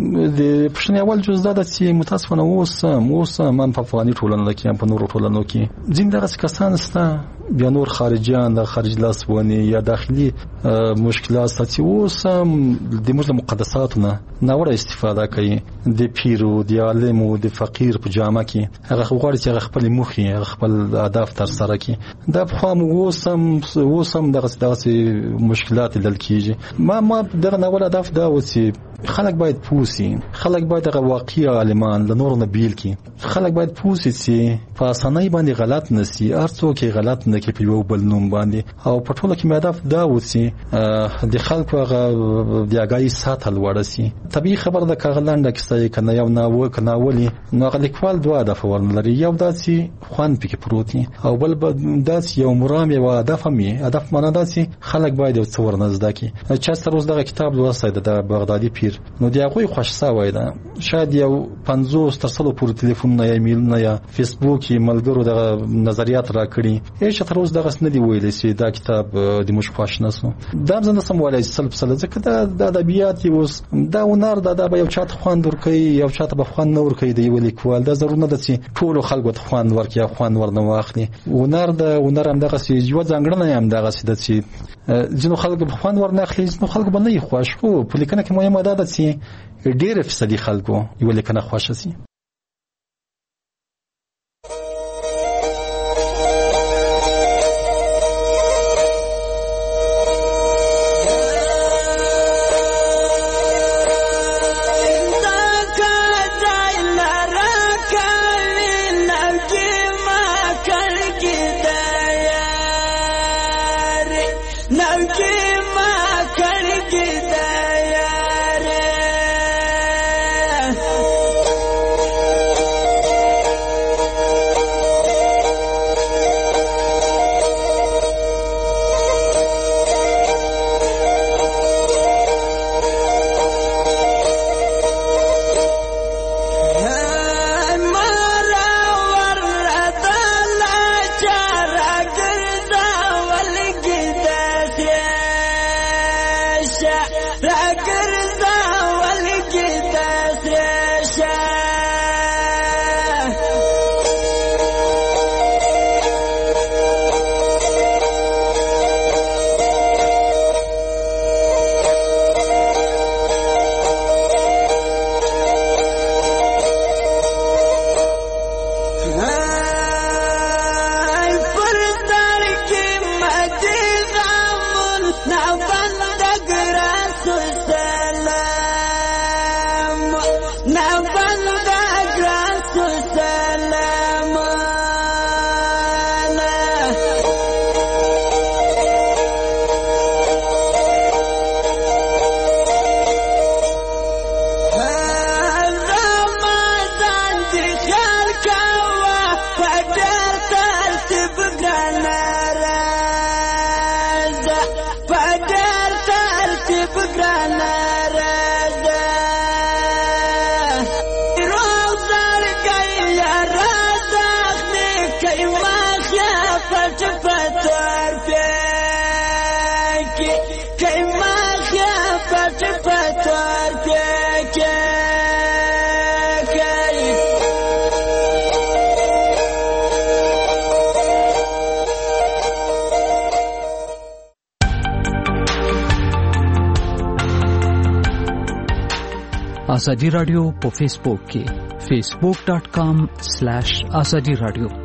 د پښنی اول جز دا چې متاسفانه اوس اوس من په فانی ټولنه کې په نورو ټولنو کې ځین دغه کسان ستا بیا نور خارجيان د خارج لاسونه یا داخلي مشکلات ستاسو اوس د موږ مقدساتونه ناوړه استفاده کوي د پیرو د عالمو د فقیر په جامه کې هغه غواړي چې خپل مخي خپل اهداف تر سره کړي دا په خام اوس اوس هم دغه دغه مشکلات دل کیږي ما ما دغه ناول هدف دا و چې خلک باید پوسی خلک باید دغه واقعي عالمان له نور نه بیل کی خلک باید پوسی چې په اسانۍ باندې غلط نسی ارڅو کې غلط نه کې په یو بل نوم باندې او په ټوله کې هدف دا و چې د خلکو هغه د اگای ساتل ورسي طبيعي خبر ده کاغلانده کیسه کنه یو ناو کنه ولی نو غلیکوال دوه هدف ورلري یو داسي خوان پکې پروتي او بل داسي یو مرام یو هدف می هدف معنا داسي خلک باید یو څور نزد کی چې تر اوس دغه کتاب لوسته د بغدادي پیر نو دی هغه خوښ سوی ده شاید یو پنځوس تر څلو پورې ټلیفون نه یا ایمیل نه یا فیسبوک ملګرو د نظریات را کړی هیڅ تر اوس دغه سندې ویلې چې دا کتاب د مش خوښ نسو دا ځنه سم ولای سلب سل ځکه دا د ادبیات اوس دا ونار دا د یو چاته خوان ور کوي یو چاته به خوان نور کوي دی ویل کول دا ضرور نه ده چې ټول خلکو ته خوان ورکیا خوان ورنه واخلي ونار د ونار هم دغه سی یو ځنګړنه هم دغه سی د چې ځینو خلکو په خوان ورنه اخلي ځینو خلکو باندې خوښ خو په لیکنه کې مهمه ده چې ډېر فیصدي خلکو یو لیکنه خوښ شي پټ پتور پکې کایما خیا پټ پتور پکې آزادی رادیو په فیسبوک کې facebook.com slash azadi radio